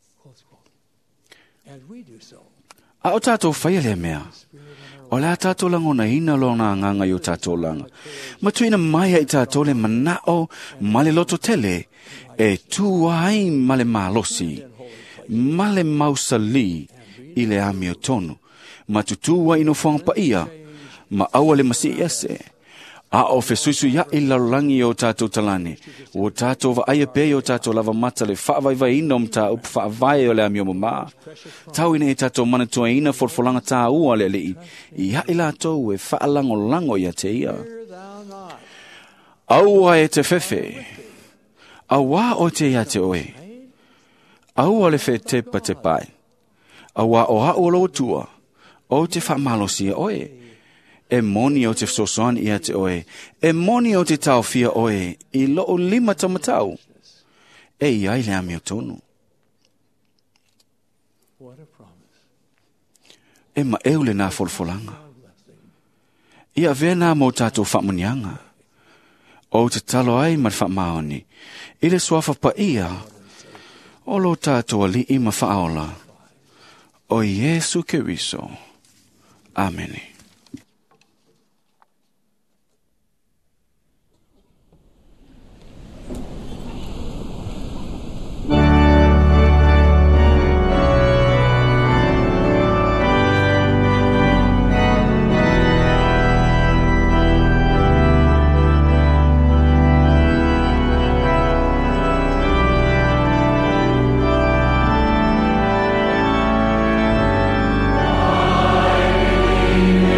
A o tātou whaia le mea. O le tātou langona ina lona nganga i o tātou langa. Ma tuina mai ai tātou le manao ma le loto tele. E tu ai ma le malosi. Ma le mausali i le ami o tonu. Ma tutua ino whangpa ia. Ma aua le masi ese. A o fesuisu ya i lalangi o tātou talane. O tātou va aia pe o tātou lava mata le whaavai vai inom tā upu whaavai o le ami o mama. Tau ina e tātou manatua ina forfolanga tā ua le li. I hai lātou e whaalango lango ia te ia. Aua e te fefe. Awa o te ia te oe. Aua le fe te pa te pai. Awa o hao lo tua. O te whaamalosi e oe. E moni o te fsosoan ia te oe. E moni o te tau fia oe. I loo lima tamatau. E iai le ami o tonu. E ma eu le nā folfolanga. Ia vena mo tātou whamunianga. O te talo ai ma whamaoni. I le suafa pa ia. O lo tātou ali i ma whaola. O Yesu Keriso. Ameni. Amen.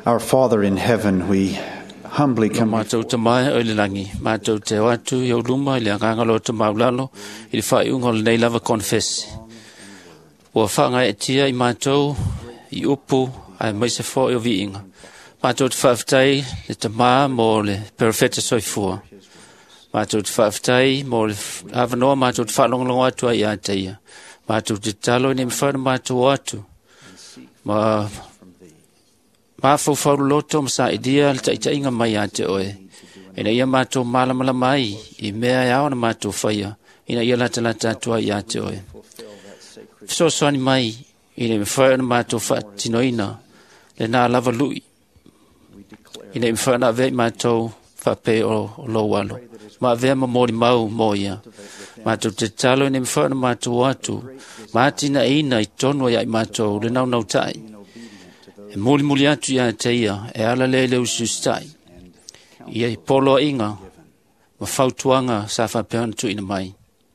Our Father in heaven, we humbly come Mātou te mai o le langi, mātou te watu i luma i le angangalo te maulalo, i le whai unga le nei lava confess. Ua whanga e tia i mātou, i upu, ai maise fo i o viinga. Mātou te whaafitai le te maa mō le perfeta soifua. Mātou te whaafitai mō le awanoa, mātou te whanongalongo atu ai a teia. Mātou te talo i ne mwhana mātou atu. Ma Ma fau fau loto masa idia le taita inga mai ate oe. Ina ia mātou malamala mai i mea iao na mātou whaia. Ina ia lata lata atua i ate oe. Fiso soani mai ina me whaia na mātou whaatinoina le nā lava lui. Ina me whaia na vei mātou whape o, o lo walo. Ma vea ma mori mau mo ia. Mātou te talo ina me whaia na mātou atu. Mātina ina i tono ia i mātou le nau nau tai. E muli muli atu ia te ia, e ala le leu sustai. Ia i polo inga, ma fautuanga sa whapeana tu ina mai.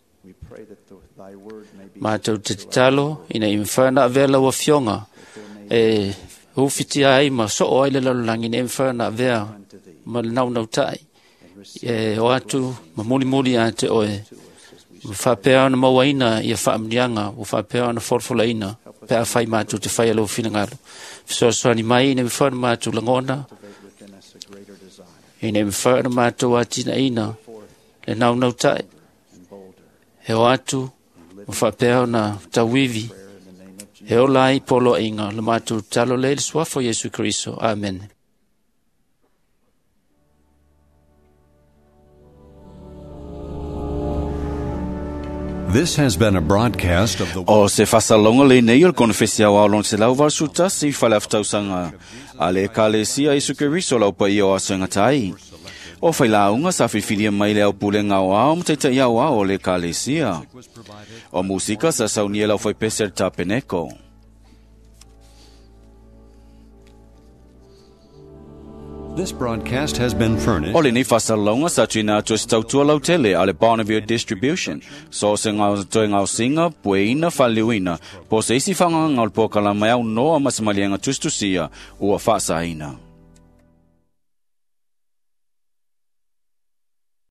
Mātou te talo, ina i mwhana vela wa fionga, e hufiti ai ma so oi le lalulangi ne mwhana vea ma nau nau tai. E o atu, ma muli muli ate oe, ma whapeana mawaina ia whaamnianga, u whapeana forfolaina, pea whai mātou te whai alo whina So soani mai ina mwhana mātou langona. Ina mwhana mātou atina ina. Le nau nau tai. He o atu. Mwhapea na tawivi. He o lai polo inga. Le mātou talo le le swafo Yesu Christo. Amen. This has been a broadcast of the... O se fasalonga le nei o konfesia wa lon se lau var suta si falaftau sanga. Ale kalesia Yesu Christo lau pa i o asanga tai. O whailaunga sa whiwhiria mai le au pule ngau au mtaita iau au o le kalesia. O musika sa saunia lau whai peser tapeneko. This broadcast has been furnished. Ole ni fasalonga sa china to stautua lau tele ale Barnavia Distribution. So se ngau toi ngau singa, pueina faliuina. Po se isi whanga ngau po kalamai au noa masamalianga tustusia ua whasa ina.